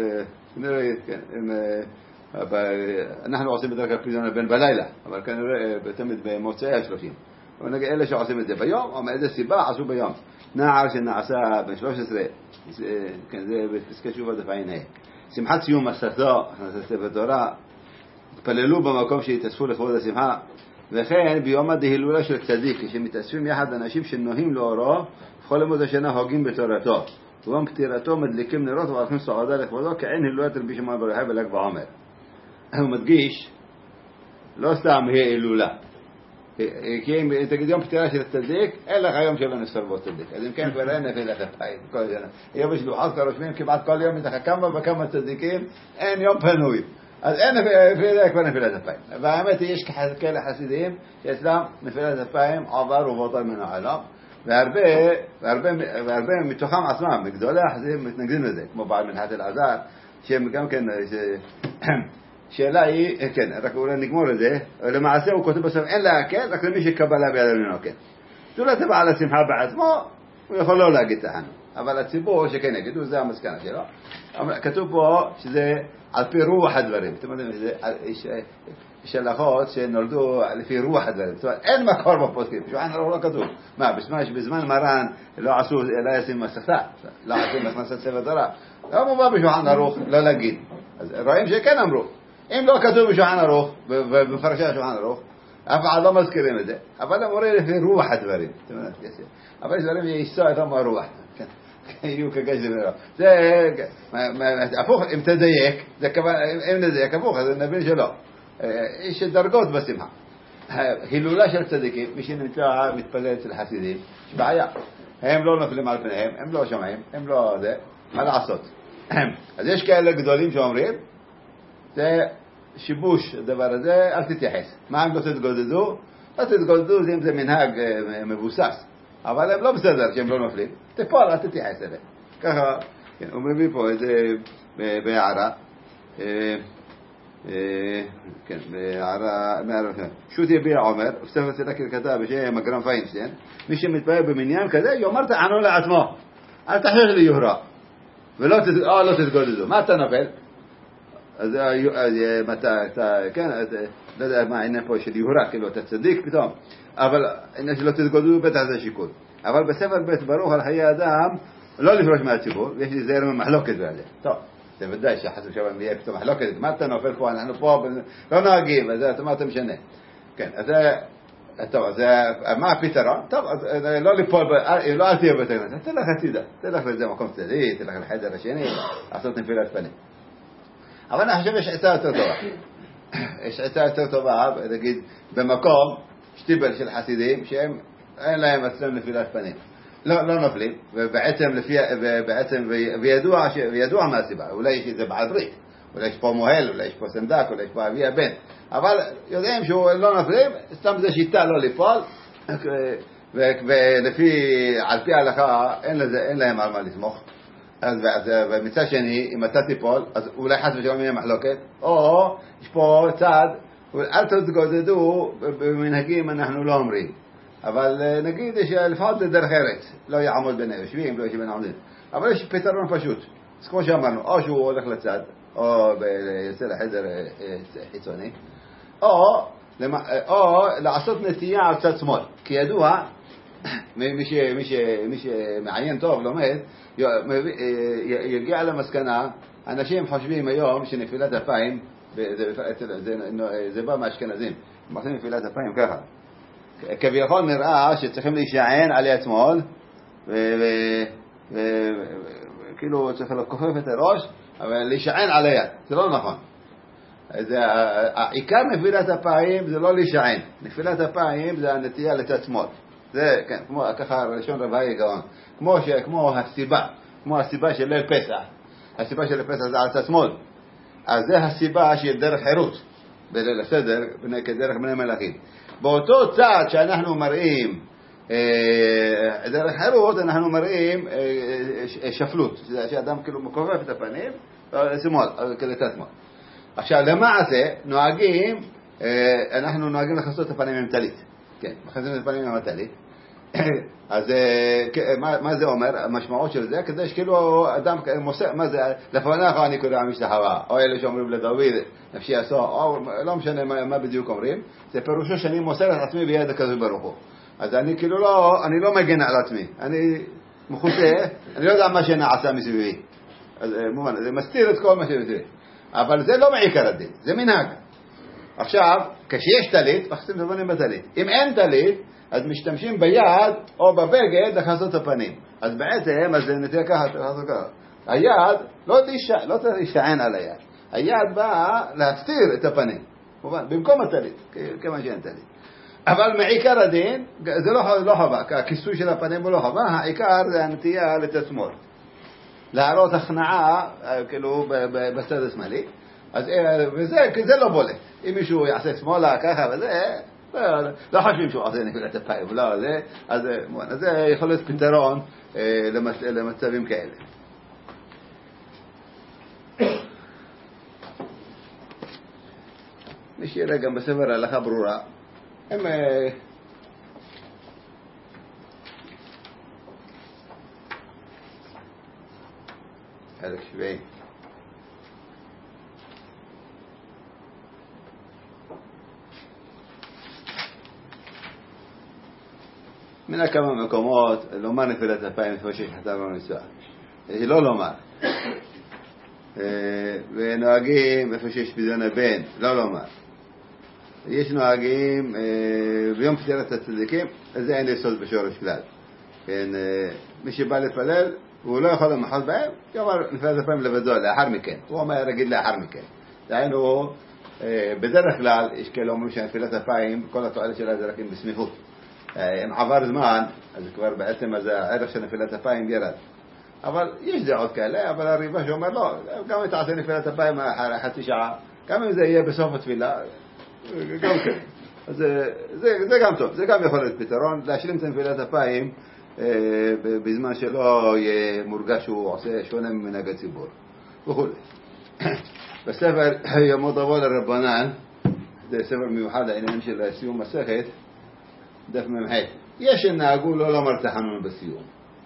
[SPEAKER 1] אנחנו עושים בדרך כלל פדיון הבן בלילה, אבל כנראה תמיד במוצאי ה-30. אבל נגיד אלה שעושים את זה ביום, או מאיזה סיבה עשו ביום. נער שנעשה בן 13, כן, זה בפסקי תשובה דף ע"ה. שמחת סיום מסעתו, הכנסת ספר תורה, התפללו במקום שהתאספו לכבוד השמחה, וכן ביום הדהילולה של צדיק, כשמתאספים יחד אנשים שנוהים לאורו, בכל ימות השנה הוגים בתורתו, וביום פטירתו מדליקים נרות ועורכים סעודה לכבודו, כעין הילולת רבי שמעון בר יוחאי בל"ג בעומר. הוא מדגיש, לא סתם היא הילולה, כי אם תגיד יום פטירה של הצדיק, אין לך יום שלא נפטר בו צדיק. אז אם כן כבר אין נפילת אפיים כל שנה. יום שלוחת כרושמים כמעט כל יום, מתחת כמה וכמה צדיקים, אין יום פנוי. אז אין נפילת אפיים. והאמת היא, יש כאלה חסידים שאצלם נפילת אפיים עבר ובוטל מן העולם, והרבה מתוכם עצמם, מגדולי החסידים מתנגדים לזה, כמו בעל מנחת אלעזר, שהם גם כן, שאלה היא, כן, רק אולי נגמור את זה, למעשה הוא כותב בסוף, אין להקל, רק למי שקבלה ביד ממנו, כן. זו לא תבע על השמחה בעצמו, הוא יכול לא להגיד תחנו. אבל הציבור שכן יגידו, זה המסקנה שלו. כתוב פה שזה על פי רוח הדברים. אתם יודעים, יש הלכות שנולדו לפי רוח הדברים. זאת אומרת, אין מקור בפוסקים, שולחן ערוך לא כתוב. מה, בזמן מרן לא עשו, לא ישים מסכתה, לא עשו מכנסת ספר תורה. לא מובא בשולחן ערוך, לא להגיד. אז רואים שכן אמרו. אם לא כתוב בשולחן ערוך, בפרשת השולחן ערוך, אף אחד לא מזכירים את זה. אבל המורה לפי רוח הדברים. אבל יש דברים שישסוע איתם הרוח. יהיו כגש דברה. זה הפוך, אם תדייק, אם נדייק הפוך, אז נבין שלא. יש דרגות בשמחה. הילולה של צדיקים, מי שנמצא מתפלל אצל חסידים, יש בעיה. הם לא נופלים על פניהם, הם לא שומעים, הם לא זה, מה לעשות? אז יש כאלה גדולים שאומרים, זה שיבוש הדבר הזה, אל תתייחס. מה הם לא תתגודדו? לא תתגודדו אם זה מנהג מבוסס. אבל הם לא בסדר שהם לא נופלים. תפול, אל תתייחס אליהם. ככה, כן, הוא מביא פה את זה בהערה. כן, בהערה, שו"ת יביע עומר, בספר סלקל כתב בשם מגרם פיינשטיין, מי שמתפלל במניין כזה, יאמר תענו לעצמו. אל תחשש ליוהרה. ולא תתגודדו. מה אתה נופל? אז אתה, כן, לא יודע מה העניין פה של יוהרה, כאילו אתה צדיק פתאום. אבל העניין שלא תתגודדו בטח זה שיקול. אבל בספר בית ברוך על חיי אדם, לא לפרוש מהציבור, ויש לי זהר ממחלוקת בעליה. טוב, זה ודאי שחסר שבן יהיה פתאום מחלוקת, מה אתה נופל פה, אנחנו פה לא נוהגים, אז מה אתה משנה? כן, אז טוב, אז מה הפתרון? טוב, אז לא ליפול, לא אל תהיה בית הכנסת, תלך הצידה, תלך לזה מקום צדדי, תלך לחדר השני, לעשות נפילת פנים. אבל אני חושב יש עצה יותר טובה. יש עצה יותר טובה, נגיד, במקום שטיבל של חסידים, שהם אין להם אצלם נפילת פנים. לא נופלים, ובעצם וידוע מה הסיבה. אולי יש את זה בעברית, אולי יש פה מוהל, אולי יש פה סנדק, אולי יש פה אבי הבן. אבל יודעים שהוא לא נופלים, סתם זה שיטה לא ליפול, על פי ההלכה אין להם על מה לסמוך. אז ומצד שני, אם אתה תיפול, אז אולי חס ושלום יהיה מחלוקת, או יש פה צד, אל תתגודדו במנהגים אנחנו לא אומרים. אבל נגיד שלפחות זה דרך ארץ, לא יעמוד בין היושבים, לא יושב בין העומדים. אבל יש פתרון פשוט. אז כמו שאמרנו, או שהוא הולך לצד, או יוצא לחדר חיצוני, או לעשות נטייה על צד שמאל. כי ידוע, מי שמעיין טוב, לומד, יגיע למסקנה, אנשים חושבים היום שנפילת אפיים, זה בא מהאשכנזים, הם עושים נפילת אפיים ככה. כביכול נראה שצריכים להישען על יד שמאל, וכאילו צריך לכופף את הראש, אבל להישען על היד, זה לא נכון. העיקר נפילת אפיים זה לא להישען, נפילת אפיים זה הנטייה לצד שמאל. זה, כן, ככה ראשון רבי גאון, כמו הסיבה של ליל פסח. הסיבה של ליל פסח זה על צד שמאל. אז זה הסיבה של דרך חירות, בליל הסדר, כדרך בני מלאכים. באותו צד שאנחנו מראים דרך חירות, אנחנו מראים שפלות, שאדם כאילו מכופף את הפנים, שמאל, לצד שמאל. עכשיו, למעשה, אנחנו נוהגים לחסות את הפנים עם טלית. כן, מחסים את הפנים עם הטלית. אז מה זה אומר? המשמעות של זה, כדי שכאילו אדם מוסר, מה זה? לפניך אני קורא משתחווה, או אלה שאומרים לדוד, נפשי עשו, או לא משנה מה בדיוק אומרים, זה פירושו שאני מוסר את עצמי ביד הקדוש ברוך הוא. אז אני כאילו אני לא מגן על עצמי, אני מחוסה, אני לא יודע מה שנעשה מסביבי. אז מובן, זה מסתיר את כל מה שמסביבי. אבל זה לא מעיקר הדין, זה מנהג. עכשיו, כשיש טלית, מחסים את הפנים בטלית. אם אין טלית, אז משתמשים ביד או בבגד לחסות את הפנים. אז בעצם, אז נתהיה ככה, היד לא צריך להישען על היד. היד באה להסתיר את הפנים. במקום הטלית, כמה שאין טלית. אבל מעיקר הדין, זה לא חובה, הכיסוי של הפנים הוא לא חובה, העיקר זה הנטייה לצד שמאל. להראות הכנעה, כאילו, בצד השמאלי. וזה לא בולט. אם מישהו יעשה שמאלה ככה וזה, לא חושבים שהוא עושה נפילת אפיים, לא, אז זה יכול להיות פתרון למצבים כאלה. מי שיראה גם בספר ההלכה ברורה, הם חלק 70. מן כמה מקומות לומר נפילת אפיים לפני שיש חתן במצווה. לא לומר. ונוהגים איפה שיש פדיון הבן, לא לומר. יש נוהגים ביום פטירת הצדיקים, זה אין יסוד בשורש כלל. כן, מי שבא לפלל, והוא לא יכול למחות בהם, יאמר נפילת אפיים לבדו, לאחר מכן. הוא אומר, רגיל לאחר מכן. דהיינו, בדרך כלל, יש כאלה אומרים שנפילת אפיים, כל התועלת שלה זה רק עם בסמיכות. אם עבר זמן, אז כבר בעצם הערך של נפילת אפיים ירד. אבל יש דעות כאלה, אבל הריבה שאומר לא, גם אם תעשה נפילת אפיים אחרי חצי שעה, גם אם זה יהיה בסוף התפילה, גם כן. אז זה גם טוב, זה גם יכול להיות פתרון, להשלים את נפילת אפיים בזמן שלא יהיה מורגש שהוא עושה שונה ממנהג הציבור וכו'. בספר ימות אבוא לרבנן, זה ספר מיוחד העניינים של סיום מסכת, דף מ"ח, יש שנהגו לא לומר תחנון בסיום.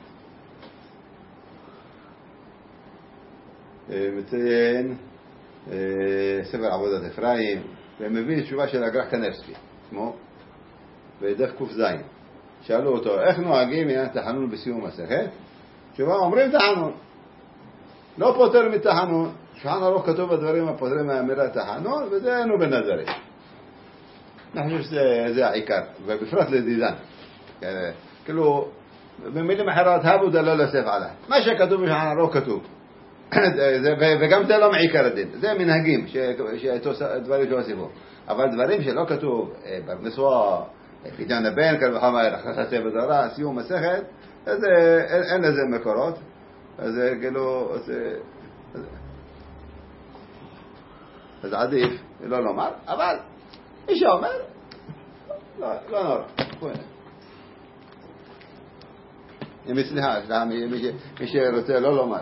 [SPEAKER 1] מציין ספר עבודת אפרים, ומביא תשובה של אגרח קנבסקי, שמו, בדף ק"ז. שאלו אותו, איך נוהגים עניין תחנון בסיום מסכת? תשובה, אומרים תחנון. לא פותר מתחנון. שולחן ערוך כתוב בדברים הפותרים מהאמירה תחנון, וזה אינו בנזרים. אני חושב שזה העיקר, ובפרט לדידן. כאילו, במילים אחרות, הבו דלא לסף עליי. מה שכתוב בשולחן ערוך כתוב. וגם זה לא מעיקר הדין. זה מנהגים, דברים שהוסיפו. אבל דברים שלא כתוב, במצווה, פדיון הבן, קל וחומר, הכנסה בדורה, סיום מסכת, אז אין לזה מקורות. אז כאילו, אז עדיף לא לומר, אבל מי שאומר, לא נורא. סליחה, מי שרוצה לא לומר.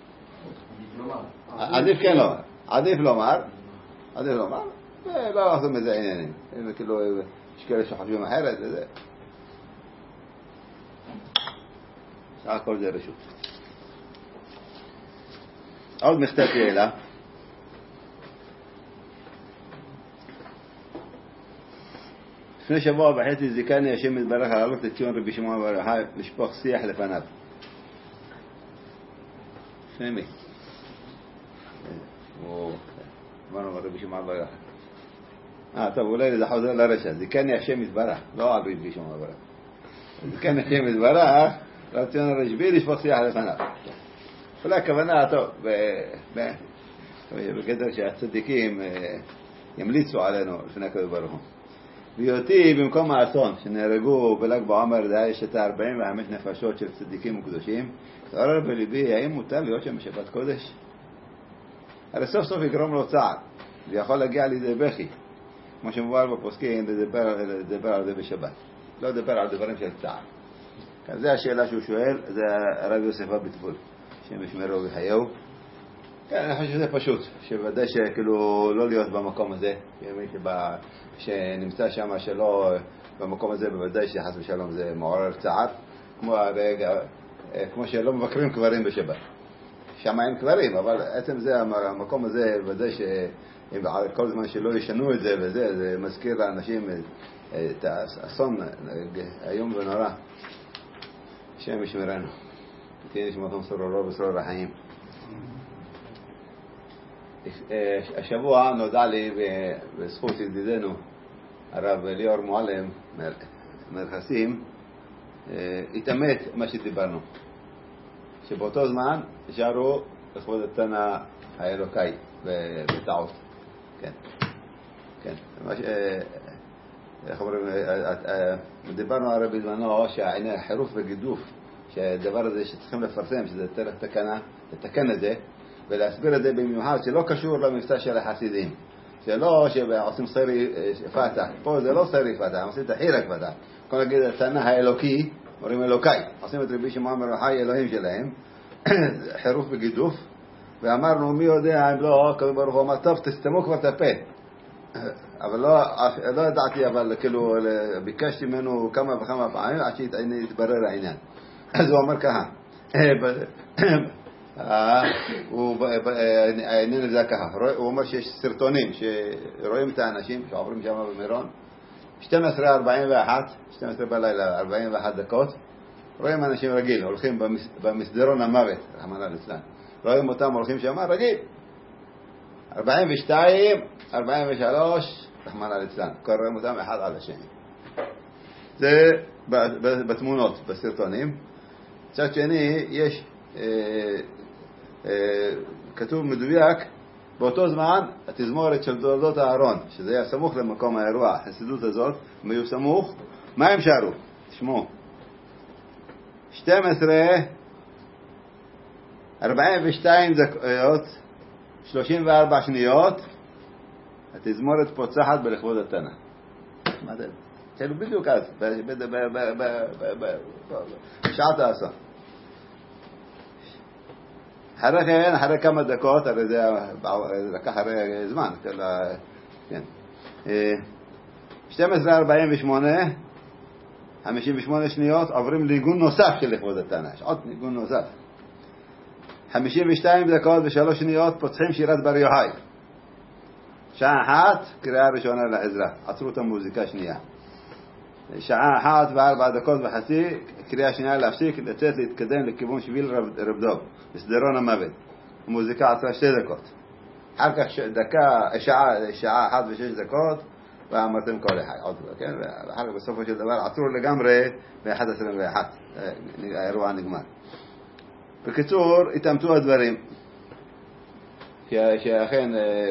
[SPEAKER 1] עדיף כן לומר. עדיף לומר, ולא לעשות מזה עניינים. כאילו, יש כאלה שחושבים אחרת, וזה. הכל זה רשות. עוד מכתב שאלה. לפני שבוע וחצי זיכני השם יתברך לעלות לציון רבי שמעון בר יוחאי לשפוך שיח לפניו. לפני מי? אמרנו רבי שמעון בר יוחאי. טוב, אולי זה חוזר לרשע. זיכני השם יתברך, לא על רבי שמעון בר יוחאי. זיכני השם יתברך לציון הרשב"י לשפוך שיח לפניו. אולי הכוונה, טוב, בגדר שהצדיקים ימליצו עלינו לפני הקדוש ברוך הוא. בהיותי במקום האסון שנהרגו בל"ג בעומר, זה יש את 45 נפשות של צדיקים וקדושים, התעורר בליבי, האם מותר להיות שם בשבת קודש? הרי סוף סוף יגרום לו צער, ויכול להגיע לידי בכי, כמו שמובן בפוסקים, לדבר על זה בשבת, לא לדבר על דברים של צער. זה השאלה שהוא שואל, זה הרב יוסף אביטבול, שהם ישמרו וחייהו. כן, אני חושב שזה פשוט, שוודאי שכאילו לא להיות במקום הזה, שנמצא שם שלא במקום הזה, בוודאי שחס ושלום זה מעורר צער, כמו שלא מבקרים קברים בשבת. שם אין קברים, אבל עצם זה, המקום הזה, בוודאי שכל זמן שלא ישנו את זה וזה, זה מזכיר לאנשים את האסון היום ונורא. השם ישמרנו. תהיה נשמתנו סרורו וסרור החיים. השבוע נודע לי בזכות ידידנו הרב ליאור מועלם מרחסים, התאמת מה שדיברנו, שבאותו זמן שרו לכבוד התנא האלוקאי בטעות. כן, כן. איך אומרים, דיברנו הרי בזמנו שהעניין חירוף וגידוף, שהדבר הזה שצריכים לפרסם, שזה צריך לתקן את זה ולהסביר את זה במיוחד שלא קשור למבצע של החסידים, שלא שעושים סרי פתח, פה זה לא סרי פתח, הם עושים את החירק פתח. כל נגיד התנא האלוקי, אומרים אלוקאי, עושים את רבי שמעון בר יוחאי אלוהים שלהם, חירוף וגידוף, ואמרנו מי יודע אם לא, הקדוש ברוך הוא אמר טוב תסתמו כבר את הפה, אבל לא ידעתי, אבל כאילו ביקשתי ממנו כמה וכמה פעמים עד שיתברר העניין. אז הוא אומר ככה, העניין הזה ככה, הוא אומר שיש סרטונים שרואים את האנשים שעוברים שם במירון, 12:41, 12 בלילה, 41 דקות, רואים אנשים רגיל, הולכים במסדרון המוות, רחמנא ליצלן, רואים אותם הולכים שם רגיל. 42, 43, רחמנא ליצלן, כבר רואים אותם אחד על השני. זה בתמונות, בסרטונים. מצד שני, יש כתוב מדויק, באותו זמן התזמורת של תולדות אהרון, שזה היה סמוך למקום האירוע, החסידות הזאת, הם היו סמוך, מה הם שרו? תשמעו, 12, 42 דקות, 34 שניות, התזמורת פוצחת בלכבוד התנא. מה זה? כאילו בדיוק אז, בשעת האסון. אחרי כמה דקות, הרי זה לקח הרי זמן, כן. 12:48, 58 שניות, עוברים ליגון נוסף של לכבוד התנא, יש עוד ליגון נוסף. 52 דקות ו3 שניות, פותחים שירת בר יוחאי. שעה אחת, קריאה ראשונה לעזרה, עצרו את המוזיקה שנייה. שעה אחת ו4 דקות וחצי, קריאה שנייה להפסיק, לצאת להתקדם לכיוון שביל רב דוב, בסדרון המוות. המוזיקה עצרה 2 דקות. אחר כך שעה 1 ו6 דקות, ואמרתם כל אחד, כן? ואחר כך בסופו של דבר עצרו לגמרי ב-11:21, האירוע נגמר. בקיצור, התאמתו הדברים. שאכן,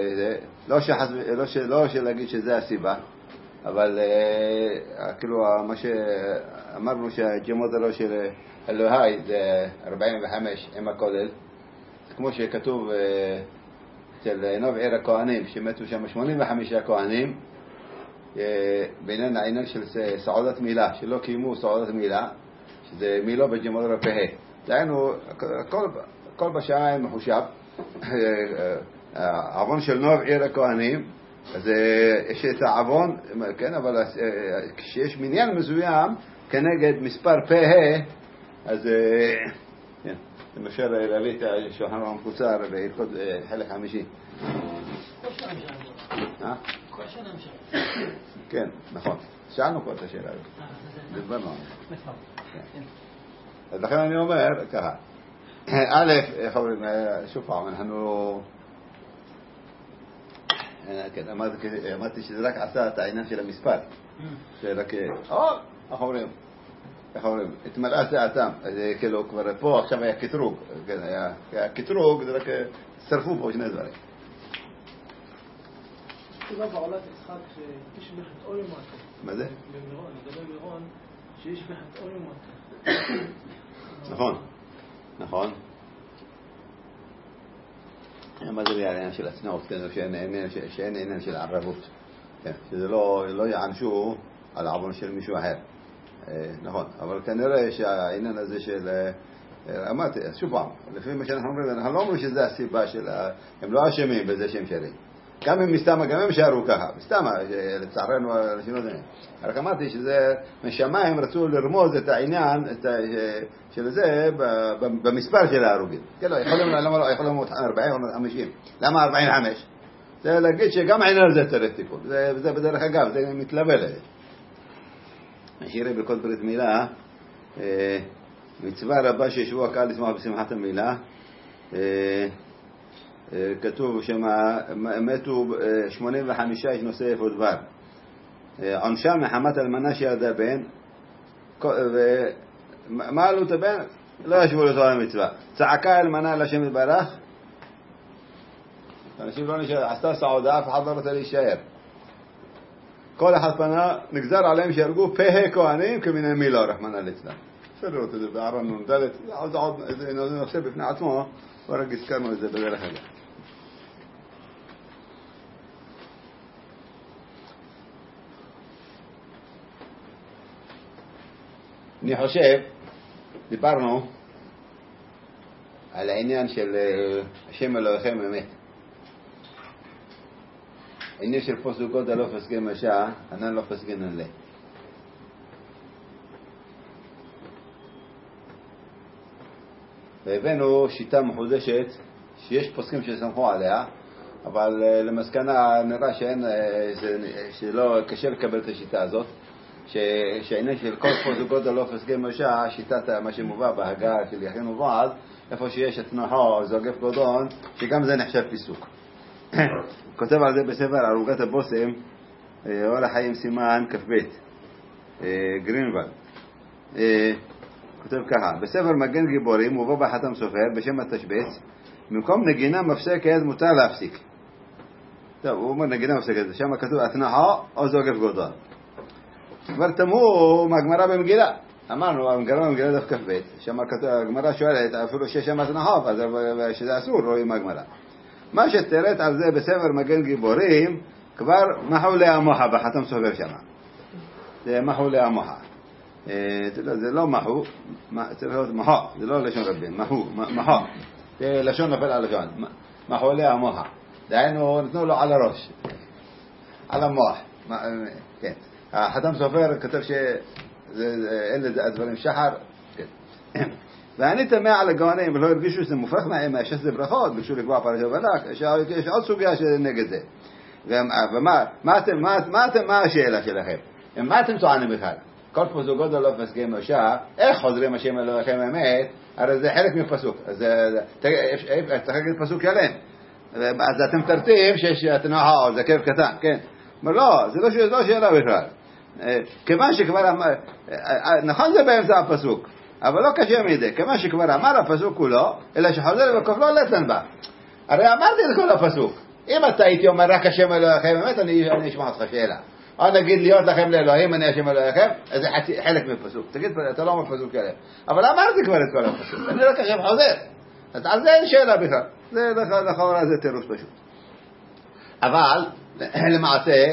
[SPEAKER 1] לא להגיד שזה הסיבה, אבל כאילו מה שאמרנו שהג'מות הלא של אלוהי זה 45 עם הכולל, כמו שכתוב של נוב עיר הכהנים, שמתו שם 85 כהנים, בעניין העניין של סעודת מילה, שלא קיימו סעודת מילה, שזה מילו בג'מות הלא פהה. דהיינו, כל בשעה מחושב, העוון של נוב עיר הכהנים, אז יש את העוון, כן, אבל כשיש מניין מסוים כנגד מספר פ"ה, אז כן, למשל להביא את השולחן המקוצר ולקוד חלק 50.
[SPEAKER 5] כל שנה משל.
[SPEAKER 1] כן, נכון. שאלנו פה את השאלה הזאת. דיברנו. אז לכן אני אומר ככה. א', שוב פעם, אנחנו... כן, אמרתי שזה רק עשה את העניין של המספר. שרק... איך אומרים? התמלאה שעתם. זה כאילו כבר פה, עכשיו היה קטרוג. היה קטרוג, זה רק שרפו פה 2 דברים.
[SPEAKER 3] תודה בעולת יצחק שיש בכת אוי ומעטה.
[SPEAKER 1] מה זה?
[SPEAKER 3] במירון, לגבי מירון, שיש בכת אוי ומעטה.
[SPEAKER 1] נכון. מה זה העניין של הצנעות, שאין עניין של ערבות, שזה לא יענשו על העוון של מישהו אחר. נכון, אבל כנראה שהעניין הזה של... אמרתי, שוב פעם, לפי מה שאנחנו אומרים, אנחנו לא אומרים שזה הסיבה של... הם לא אשמים בזה שהם שרים. גם אם מסתמה, גם הם שערו ככה, מסתמה, לצערנו אנשים לא יודעים. רק אמרתי שזה, משמיים רצו לרמוז את העניין של זה במספר של ההרוגים. כן, יכולים 40 או 50. למה 45? זה להגיד שגם העניין הזה צריך תיקון. זה בדרך אגב, זה מתלווה לזה. השירי בכל ברית מילה, מצווה רבה שישבו הקהל לשמוע בשמחת המילה, כתוב שמתו 85 איש נושאי אפוד דבר. עונשם מחמת אלמנה שירדה בן, ומה עלות הבן? לא ישבו לתורה המצווה. צעקה אלמנה לשם יתברך, אנשים לא נשאר, עשתה סעודה, אף אחד לא רוצה להישאר. כל אחד פנה, נגזר עליהם שירגו פ"ה כהנים כמיני מילו, רחמנא ליצלן. אפשר לראות את זה בערן נ"ד, זה נושא בפני עצמו, ורק הזכרנו את זה בדרך אגב. אני חושב, דיברנו על העניין של השם אלוהיכם אמת. העניין של פסוקות הלא פסקן משע, ענן לא פסקן עלה. והבאנו שיטה מחודשת שיש פוסקים שסמכו עליה, אבל למסקנה נראה שלא קשה לקבל את השיטה הזאת, שהעניין של כל פה זוגות הלא פסקי משה, שיטת מה שמובא בהגה של יכין ובועז, איפה שיש התנוחו, זוגף גודון, שגם זה נחשב פיסוק. כותב על זה בספר ערוגת הבוסם, אור החיים סימן כ"ב, גרינוולד. כותב ככה, בספר מגן גיבורים ובו בחתם סופר בשם התשבץ, במקום נגינה מפסקת מותר להפסיק. טוב, הוא אומר נגינה מפסקת, שם כתוב התנוחו או זוגף גודון. כבר תמו מהגמרא במגילה. אמרנו, הגמרא במגילה דף כ"ב, שם הגמרא שואלת, אפילו שיש שם התנוחו, שזה אסור, רואים מהגמרא. מה שתראת על זה בספר מגן גיבורים, כבר מחו להמוחה בחתם סופר שם. זה מחו להמוחה. זה לא מחו, צריך להיות מחו, זה לא לשון רבים, מחו. זה לשון נופל על לשון. מחו להמוחה. דהיינו, נתנו לו על הראש. על המוח. כן. החתם סופר כתב שאלה הדברים שחר. כן. ואני תמה על הגאונים ולא הרגישו שזה מופרך מהם מהשס לברכות, ביקשו לקבוע פרשת בלק, יש עוד סוגיה נגד זה. מה השאלה שלכם? מה אתם טוענים בכלל? כל פה זוגות הלא פסקי משה, איך חוזרים השם אלוהיכם אמת? הרי זה חלק מפסוק. אז צריך להגיד פסוק שלם. אז אתם תרתים שיש התנועה, זה כיף קטן, כן? אבל לא, זה לא שאלה בכלל. כיוון שכבר, נכון זה באמצע הפסוק, אבל לא קשה מזה, כיוון שכבר אמר הפסוק כולו, אלא שחוזר וכופלו לצן בה. הרי אמרתי את כל הפסוק. אם אתה הייתי אומר רק השם אלוהיכם אמת, אני אשמע אותך שאלה. או נגיד להיות לכם לאלוהים, אני השם אלוהיכם, אז זה חלק מפסוק. תגיד, אתה לא אומר פסוק כאלה. אבל אמרתי כבר את כל הפסוק. אני רק עכשיו חוזר. אז על זה אין שאלה בכלל. זה לכאורה זה תירוץ פשוט. אבל, למעשה,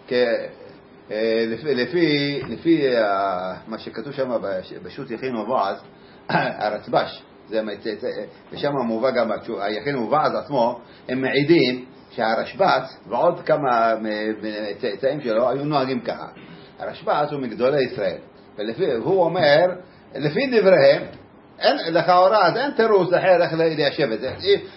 [SPEAKER 1] לפי מה שכתוב שם בשו"ת יכין ובועז, הרצב"ש, ושם מובא גם היכין ובועז עצמו, הם מעידים שהרשב"ץ ועוד כמה צאצאים שלו היו נוהגים ככה. הרשב"ץ הוא מגדולי ישראל, והוא אומר, לפי דבריהם, לכאורה, אז אין תירוץ אחר איך ליישב את זה.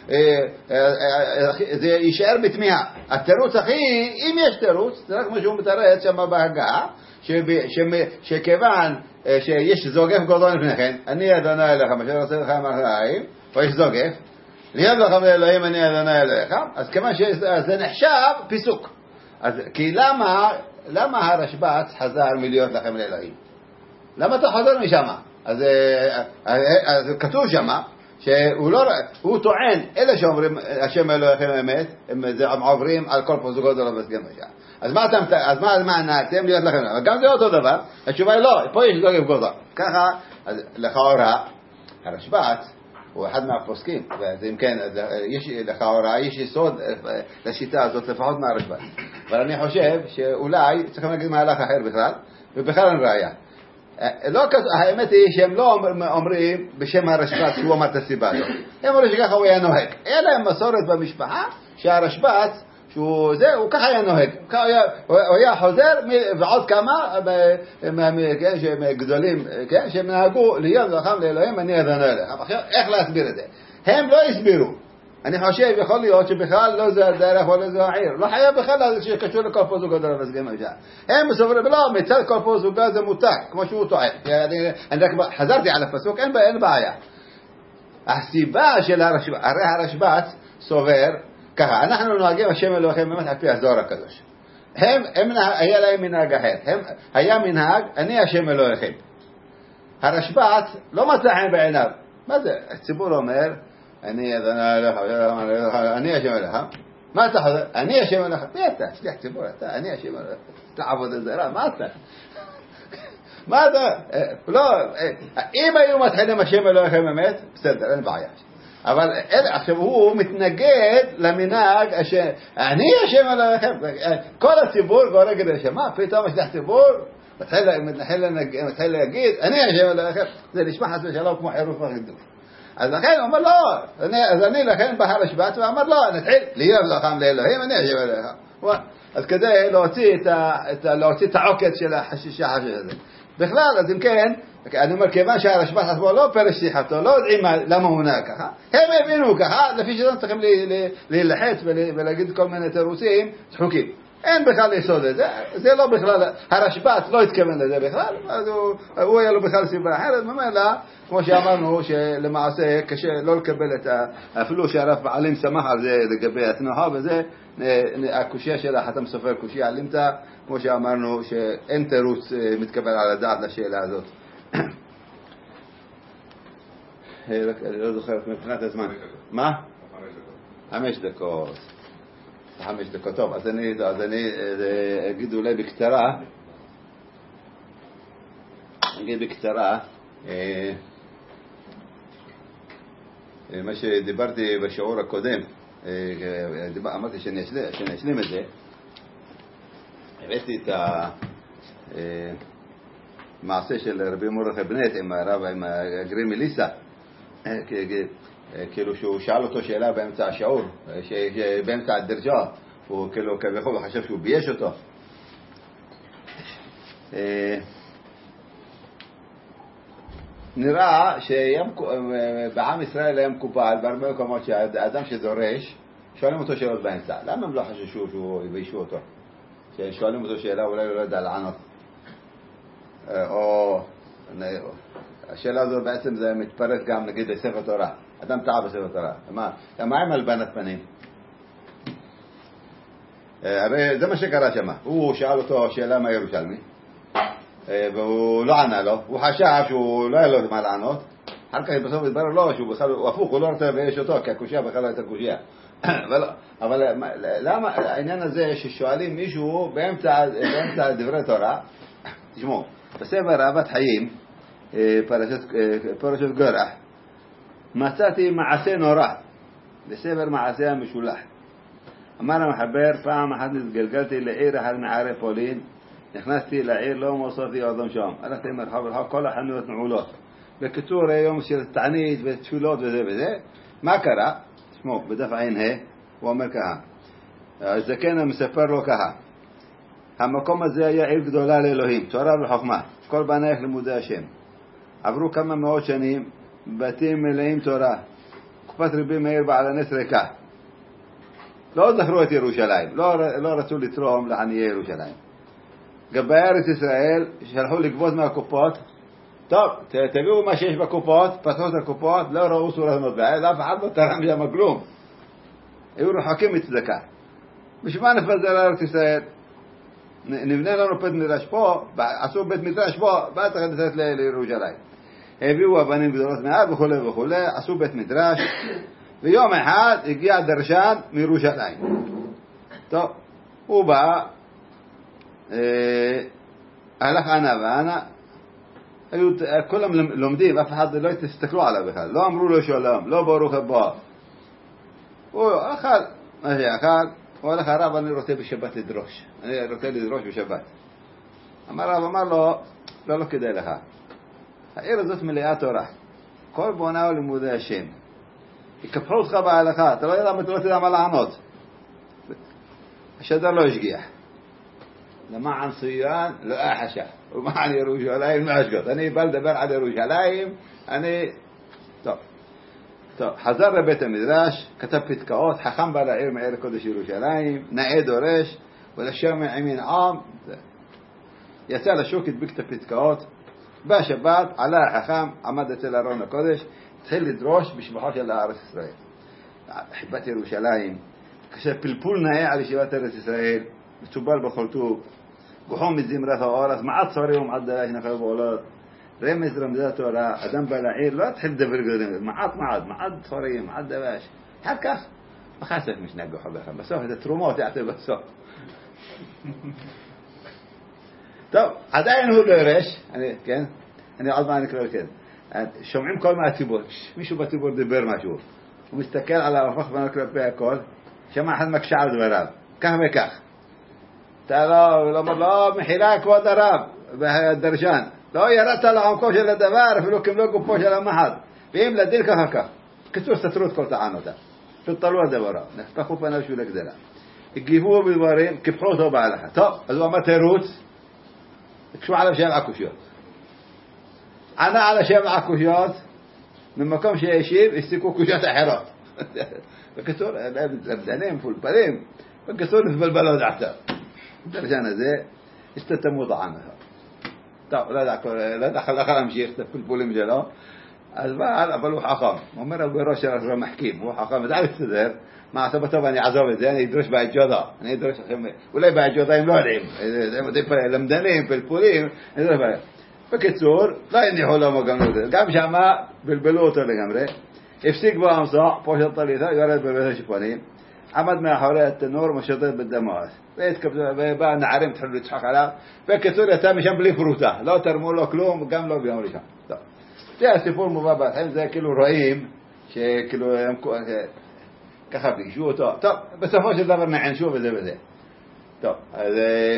[SPEAKER 1] זה יישאר בתמיהה. התירוץ הכי, אם יש תירוץ, זה רק משהו מתרץ שם בהגה, שכיוון שיש זוגף גודון לפניכם, אני אדוני אליך, מה שרוצה לכם אחראים, או יש זוגף, להיות לכם לאלוהים, אני אדוני אליך, אז כיוון שזה נחשב פיסוק. אז כי למה הרשב"ץ חזר מלהיות לכם לאלוהים? למה אתה חוזר משם? אז כתוב שמה שהוא טוען, אלה שאומרים השם אלוהיכם אמת, הם עוברים על כל פסוקות הלא פסקי משה. אז מה נהגתם להיות לכם? אבל גם זה אותו דבר. התשובה היא לא, פה יש זוגף גודל. ככה, אז לכאורה, הרשב"ץ הוא אחד מהפוסקים, ואם כן, לכאורה יש יסוד לשיטה הזאת לפחות מהרשב"ץ. אבל אני חושב שאולי צריכים להגיד מהלך אחר בכלל, ובכלל אין ראיה. האמת היא שהם לא אומרים בשם הרשב"ץ שהוא אמר את הסיבה הזאת. הם אומרים שככה הוא היה נוהג. אין להם מסורת במשפחה שהרשב"ץ, הוא ככה היה נוהג. הוא היה חוזר ועוד כמה גדולים שהם נהגו להיות לכם לאלוהים, אני אדוני אליך. איך להסביר את זה? הם לא הסבירו. אני חושב, יכול להיות שבכלל לא זה הדרך או לא זה העיר. לא חייב בכלל שקשור לכל פה זוגות על המסגים משם. הם מסוברים, לא, מצד כל פה זוגות זה מותק, כמו שהוא טוען. אני רק חזרתי על הפסוק, אין בעיה. הסיבה של הרשב"ץ, הרי הרשב"ץ סובר, ככה, אנחנו נוהגים השם אלוהיכם באמת על פי הזוהר הקדוש. היה להם מנהג אחר. היה מנהג, אני השם אלוהיכם. הרשב"ץ לא מצא חן בעיניו. מה זה? הציבור אומר, אני אדוני אליך, אני השם אליך. מה אתה חוזר? אני השם אליך. מי אתה? שליח ציבור, אתה, אני השם אליך. תעבוד את זה רע, מה אתה? מה אתה? לא, אם היו מתחילים השם אלוהיכם אמת, בסדר, אין בעיה. אבל עכשיו הוא מתנגד למנהג, אני השם אלוהיכם. כל הציבור קורא כדי שמה, פתאום השליח ציבור מתחיל להגיד, אני השם אלוהיכם. זה נשמע חס ושלום כמו חירוף וחידוף. אז לכן הוא אומר לא, אז אני לכן בא הרשב"ץ ואמר לא, נתחיל להיות לכם לאלוהים, אני אשב אליך. אז כדי להוציא את העוקץ של החשישה הזה. בכלל, אז אם כן, אני אומר, כיוון שהרשב"ץ עצמו לא פרש שיחתו, לא יודעים למה הוא נהג ככה, הם הבינו ככה, לפי שזה צריכים להילחץ ולהגיד כל מיני תירוצים, צחוקים. אין בכלל יסוד לזה, זה לא בכלל, הרשב"ץ לא התכוון לזה בכלל, אז הוא היה לו בכלל סיבה אחרת, ממילא, כמו שאמרנו, שלמעשה קשה לא לקבל את אפילו שהרב בעלים שמח על זה לגבי התנועה, וזה הקושיה של החתם סופר קושיה על לימטה, כמו שאמרנו שאין תירוץ מתקבל על הדעת לשאלה הזאת. אני לא זוכר מבחינת הזמן. מה? 5 דקות. 5 דקות, טוב, אז אני אגיד אולי בקצרה, מה שדיברתי בשיעור הקודם, אמרתי שאני אשלים את זה, הבאתי את המעשה של רבי מורדכי בנט עם הרב, עם הגריר מליסה, כאילו שהוא שאל אותו שאלה באמצע השיעור, באמצע הדרשה, הוא כאילו כביכול חשב שהוא בייש אותו. נראה שבעם ישראל היה מקובל בהרבה מקומות שהאדם שדורש, שואלים אותו שאלות באמצע. למה הם לא חששו שהוא יביישו אותו? ששואלים אותו שאלה אולי הוא לא יודע לענות. או השאלה הזו בעצם זה מתפרט גם נגיד בספר תורה. אדם טעה בספר תורה. מה עם הלבנת פנים? הרי זה מה שקרה שם. הוא שאל אותו שאלה מה ירושלמי, והוא לא ענה לו. הוא חשב שהוא לא היה לו מה לענות. אחר כך בסוף התברר לו שהוא בכלל, הוא הפוך, הוא לא רוצה לבייש אותו, כי הקושיה בכלל לא הייתה קושיה. אבל למה העניין הזה ששואלים מישהו באמצע דברי תורה? תשמעו, בספר אהבת חיים, פרשת גורח, מצאתי מעשה נורא, בספר מעשה המשולח. אמר המחבר, פעם אחת נתגלגלתי לעיר אחת מערי פולין, נכנסתי לעיר, לא מוסרתי אדם שם, הלכתי מרחב, כל החנויות נעולות. בקיצור, היום של תענית ותפילות וזה וזה. מה קרה? תשמעו, בדף עין הוא אומר ככה, הזקן המספר לו ככה, המקום הזה היה עיר גדולה לאלוהים, תורה וחוכמה, כל בנייך לימודי השם. עברו כמה מאות שנים, בתים מלאים תורה, קופת רבי מאיר בעל הנס ריקה. לא זכרו את ירושלים, לא רצו לתרום לעניי ירושלים. גבי ארץ ישראל שלחו לגבות מהקופות, טוב, תביאו מה שיש בקופות, פתחו את הקופות, לא ראו סורת מטבע, אף אחד לא תרם שם כלום. היו רחוקים מצדקה. בשביל מה נפזר ארץ ישראל? נבנה לנו בית מדרש פה, עשו בית מדרש פה, ואז צריך לצאת לירושלים. הביאו אבנים גדולות מהר וכו' וכו', עשו בית מדרש, ויום אחד הגיע דרשן מירושלים. טוב, הוא בא, הלך ענה וענה, כולם לומדים, אף אחד לא תסתכלו עליו בכלל, לא אמרו לו שלום, לא ברוך הבא. הוא אכל, מה שאכל, הוא הלך הרב, אני רוצה בשבת לדרוש, אני רוצה לדרוש בשבת. הרב אמר לו, לא כדאי לך, העיר הזאת מלאה תורה, כל בונה הוא לימודי השם, יקפחו אותך בהלכה, אתה לא יודע מה לענות. השדר לא השגיח, למען ציון לא אחשה, ומען ירושלים לא אשגות. אני בא לדבר על ירושלים, טוב, חזר לבית המדרש, כתב פתקאות, חכם בא לעיר מעיר קודש ירושלים, נאה דורש, ולשמע ימין עם, יצא לשוק, הדביק את הפתקאות, בשבת עלה החכם, עמד אצל ארון הקודש, התחיל לדרוש בשבחו של ארץ ישראל. חיבת ירושלים, כשפלפול נאה על ישיבת ארץ ישראל, מצובל בכל טוב, גוחום מזמרת האורס, מעט סורים ומעט דלש נחל בעולות, רמז רמזי תורה, אדם בא לעיר, לא התחיל לדבר גדולים, מעט סורים, מעט דבש. אחר כך, מחסף משנה גוחו בכם, בסוף זה תרומות יעטה בסוף. טוב, עדיין הוא דורש, אני עוד מה נקרא כן, שומעים כל מהציבור, מישהו בציבור דיבר משהו, הוא מסתכל על ההפך בנו כלפי הכל, שמע אחד מקשה על דבריו, כך וכך. אתה לא מחילה כבוד הרב והדרשן, לא ירדת לעומקו של הדבר, אפילו כמלוא גופו של המחד, ואם לדין ככה כך. קיצור, סתרו את כל טענותיו, שתלו על דבריו, נחתכו פניו שהוא לגדלה. הגיבו בדברים, קיפחו אותו בהלכה. טוב, אז הוא אמר תירוץ, הקשו עליו 7 קושיות. ענה על 7 קושיות, ממקום שישיב, הסתיקו קושיות אחרות. בקיצור, דנים, פולפלים, בקיצור, נתבלבל עוד עכשיו. דרשן הזה, הסתתמו ענך. טוב, לא יודע, חלק להמשיך את הפלפולים שלו, אז אבל הוא חכם. הוא אומר, בראש של המחכים, הוא חכם, אז אל תסתדר, מה עשה בטוב, אני אעזוב את זה, אני אדרוש בהג'ודה. אני אדרוש לכם, אולי בהג'ודה הם לא יודעים, למדנים, פלפולים, אני אדרוש בהג'ודה. בקיצור, לא יניחו לו מגמנות, גם שמה בלבלו אותו לגמרי, הפסיק בו המסוע, פושט טליתה, יורד בבית השפונים, עמד מאחורי התנור, משוטט בדמות, ובא נערים התחילו לצחק עליו, בקיצור יצא משם בלי פרוטה, לא תרמו לו כלום, גם לא ביום ראשון. טוב. זה הסיפור מובא בהתחלה, זה כאילו רואים, שכאילו הם ככה ביקשו אותו, טוב, בסופו של דבר נענשו וזה וזה. טוב, אז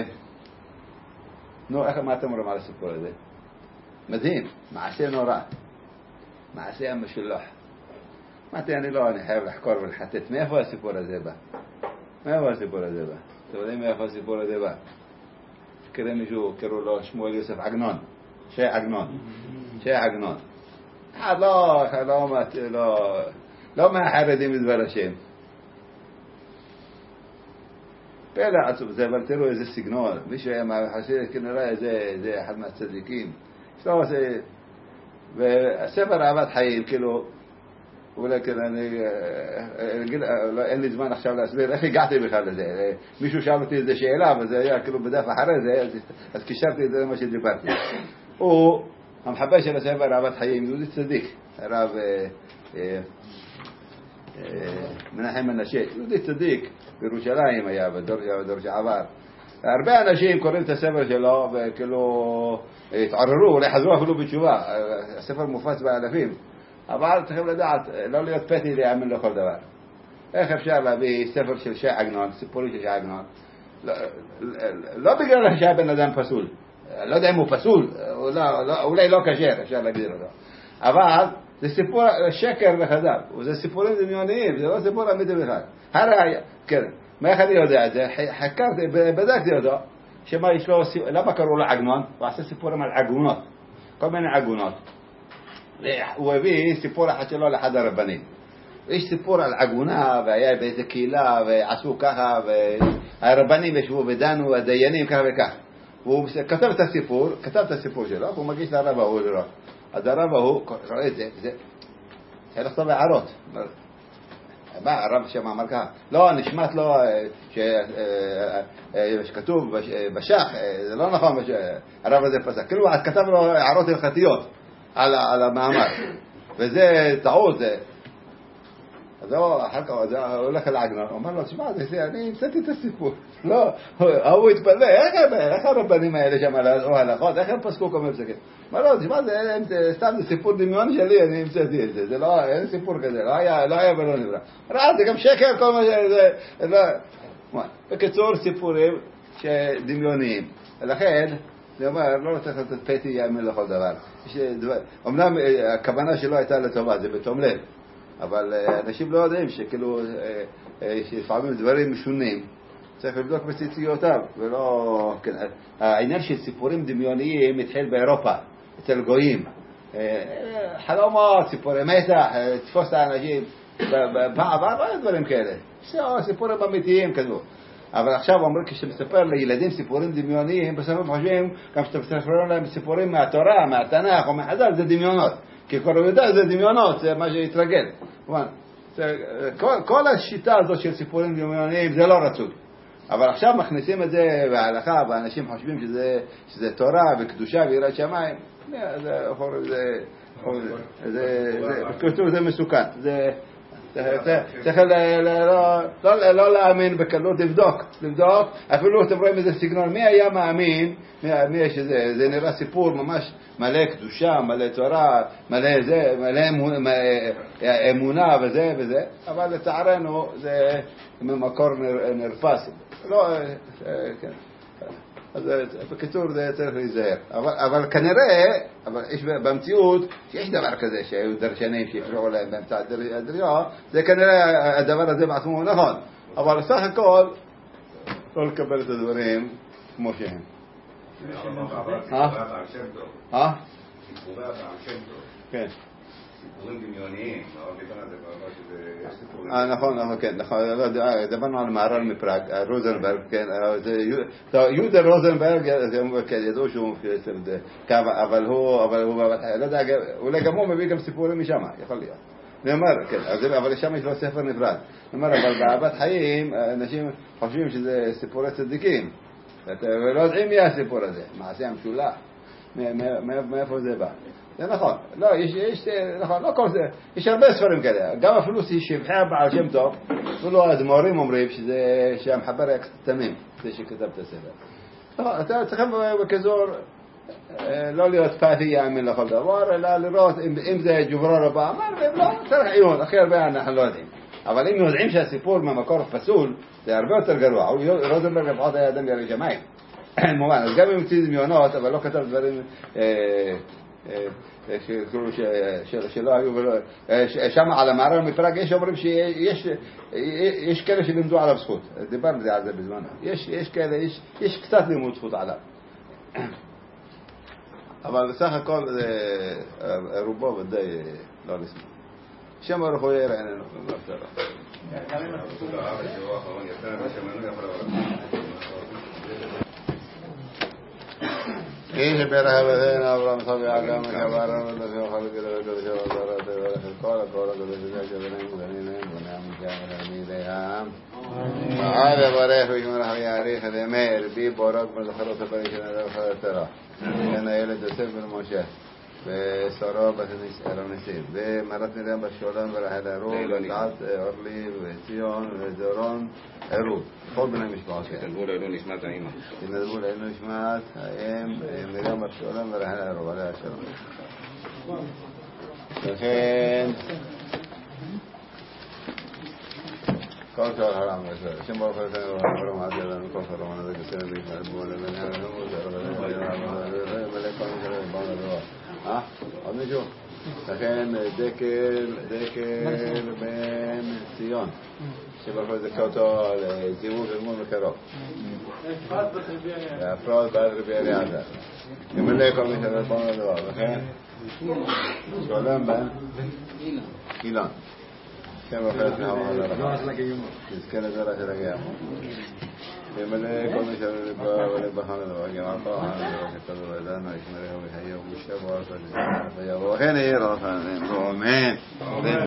[SPEAKER 1] נו, מה אתם אומרים על הסיפור הזה? מדהים, מעשה נורא, מעשה המשולח. אמרתי, אני חייב לחקור ולחטט, מאיפה הסיפור הזה בא? מאיפה הסיפור הזה בא? אתם יודעים מאיפה הסיפור הזה בא? קרא מישהו, קראו לו שמואל יוסף עגנון, שי עגנון. לא מהחרדים מדבר השם. פלא עצוב זה, אבל תראו איזה סגנון, מישהו היה מהחסיד, כנראה זה אחד מהצדיקים. והספר אהבת חיים, כאילו, אולי אין לי זמן עכשיו להסביר איך הגעתי בכלל לזה. מישהו שאל אותי איזו שאלה, וזה היה כאילו בדף אחרי זה, אז קישרתי את זה למה שדיברתי. הוא, המחבר של הספר אהבת חיים, יהודי צדיק, הרב מנחם מנשה, יהודי צדיק, בירושלים היה, בדור שעבר. הרבה אנשים קוראים את הספר שלו, וכאילו התעוררו, אולי חזרו אפילו בתשובה. הספר מופץ באלפים. אבל צריכים לדעת, לא להיות פתי להאמין לכל דבר. איך אפשר להביא ספר של שי עגנון, סיפורי של שי עגנון? לא בגלל שהיה בן אדם פסול. לא יודע אם הוא פסול, אולי לא קשר, אפשר להגדיר אותו. אבל זה סיפור שקר וחזק, וזה סיפורים דמיוניים, זה לא סיפור אמיתי בכלל. הרי, כן, מאיך אני יודע את זה? חקרתי, בדקתי אותו, שמה יש לו, למה קראו לו עגנון? הוא עשה סיפורים על עגונות, כל מיני עגונות. הוא הביא סיפור אחד שלו לאחד הרבנים. יש סיפור על עגונה, והיה באיזה קהילה, ועשו ככה, והרבנים ישבו ודנו, הדיינים ככה וכך. והוא כתב את הסיפור שלו, והוא מגיש לרב ההוא לראות. אז הרב ההוא, רואה את זה, צריך לכתוב הערות. מה, הרב שם אמר ככה? לא, נשמט לו שכתוב בשח, זה לא נכון, הרב הזה פסק. כאילו, אז כתב לו הערות הלכתיות על המאמר. וזה טעות, זה. אז אחר כך הוא הולך אל עגנון, הוא אומר לו, תשמע, אני המצאתי את הסיפור. לא, הוא התפלא, איך הרבנים האלה שם או הלכות, איך הם פסקו כל מיני פסקים? אומר לו, תשמע, זה סתם סיפור דמיון שלי, אני המצאתי את זה. זה לא, אין סיפור כזה, לא היה ולא נברא. ראה, זה גם שקר כל מה שזה. בקיצור, סיפורים דמיוניים. ולכן, זה אומר, לא צריך לתת פתי יאמין לכל דבר. אמנם הכוונה שלו הייתה לטובה, זה בתום לב. אבל אנשים לא יודעים שכאילו, שלפעמים דברים משונים, צריך לבדוק בציציותיו, ולא, כן, העניין של סיפורים דמיוניים התחיל באירופה, אצל גויים. חלומות, סיפורי מתח, תפוס את האנשים, בעבר לא היו דברים כאלה. סיפורים אמיתיים כזו. אבל עכשיו אומרים, כשמספר לילדים סיפורים דמיוניים, בסוף הם חושבים, גם כשתספרו להם סיפורים מהתורה, מהתנ"ך או מחז"ל, זה דמיונות. כי כל הוא יודע, זה דמיונות, זה מה שהתרגל. כל השיטה הזאת של סיפורים דמיוניים, זה לא רצוי. אבל עכשיו מכניסים את זה בהלכה, ואנשים חושבים שזה תורה וקדושה ויראת שמיים. זה מסוכן. צריך לא להאמין בקלות, לבדוק. אפילו אתם רואים איזה סגנון, מי היה מאמין, זה נראה סיפור ממש מלא קדושה, מלא תורה, מלא זה, מלא אמונה וזה וזה, אבל לצערנו זה ממקור נרפס. לא, כן. אז בקיצור זה צריך להיזהר. אבל כנראה, יש במציאות, שיש דבר כזה שהיו דרשנים שיפרעו להם באמצע הדריו, זה כנראה הדבר הזה בעצמו נכון. אבל סך הכל, לא לקבל את הדברים כמו שהם.
[SPEAKER 6] סיפורי הבעל שם טוב.
[SPEAKER 1] כן. סיפורים דמיוניים, נכון, כן, דיברנו על מהר"ל מפראג, רוזנברג, כן, יהודה רוזנברג, ידעו שהוא, אבל הוא, לא יודע, אולי גם הוא מביא גם סיפורים משם, יכול להיות. נאמר, כן, אבל שם יש לו ספר נפרד. נאמר, אבל באהבת חיים, אנשים חושבים שזה סיפורי צדיקים, ולא יודעים מי הסיפור הזה, מעשה המשולח, מאיפה זה בא. זה נכון, לא, נכון, לא כל זה, יש הרבה ספרים כאלה, גם אפילו שבחי הבעל שם טוב, אפילו האדמו"רים אומרים שהמחבר היה קצת תמים, זה שכתב את הספר. נכון, אתה צריכים בכזור, לא להיות פאתי יאמין לכל דבר, אלא לראות אם זה ג'וברור הבא, אמר, ואם לא, צריך עיון, הכי הרבה אנחנו לא יודעים. אבל אם יודעים שהסיפור מהמקור פסול, זה הרבה יותר גרוע. רוזנברג לפחות היה אדם ירא שמיים. מובן, אז גם אם הוציא דמיונות, אבל לא כתב דברים שלא היו ולא... שם על המהר"ל מפראג יש אומרים שיש כאלה שלימדו עליו זכות. דיברנו על זה בזמנו. יש כאלה, יש קצת לימוד זכות עליו. אבל בסך הכל רובו ודאי לא לסמוך. שם ברוך הוא יראה עינינו. إيه برها بذين أبرام صبي عقام كبارا والذي خلق له كل شيء وزارات ولخ القول كل شيء جبنين غنينين ونعم كامل أميدهم هذا بريح ويكون رح يعريخ الأمير بي بورق من الخروط بريشنا للخير ترى كان يلد سلم الموشاه بسرابة النسيب بمرات نريم بالشولان برحل عروب بالعاد عرلي وسيون وزوران عروب خود بنا مشبعات
[SPEAKER 6] تنبول عينو نشمات عيمة
[SPEAKER 1] تنبول عينو نشمات عيم نريم بالشولان برحل عروب عليها الشرم لكن كون شوال حرام بسر شمبال فرسان وحرام عدلا وكون فرمان ذلك السنة ذلك الأبوال من يعلم ملك قانون شرم بان الروح עוד מישהו? לכן דקל בן ציון שבכל זכה אותו לזיווג ארגון מקרוב להפרעות בעד רבי אליעזר ימלא כל מי שדבר פעם לדבר לכן שולם בן אילן שם וחלט מהמחד הרחב תזכה לדבר של הגיע يملك كل شيء ولبخان الواقع طاعة وكتب ودان ويشمره ويحييه ويشتبه وكان يرى فمن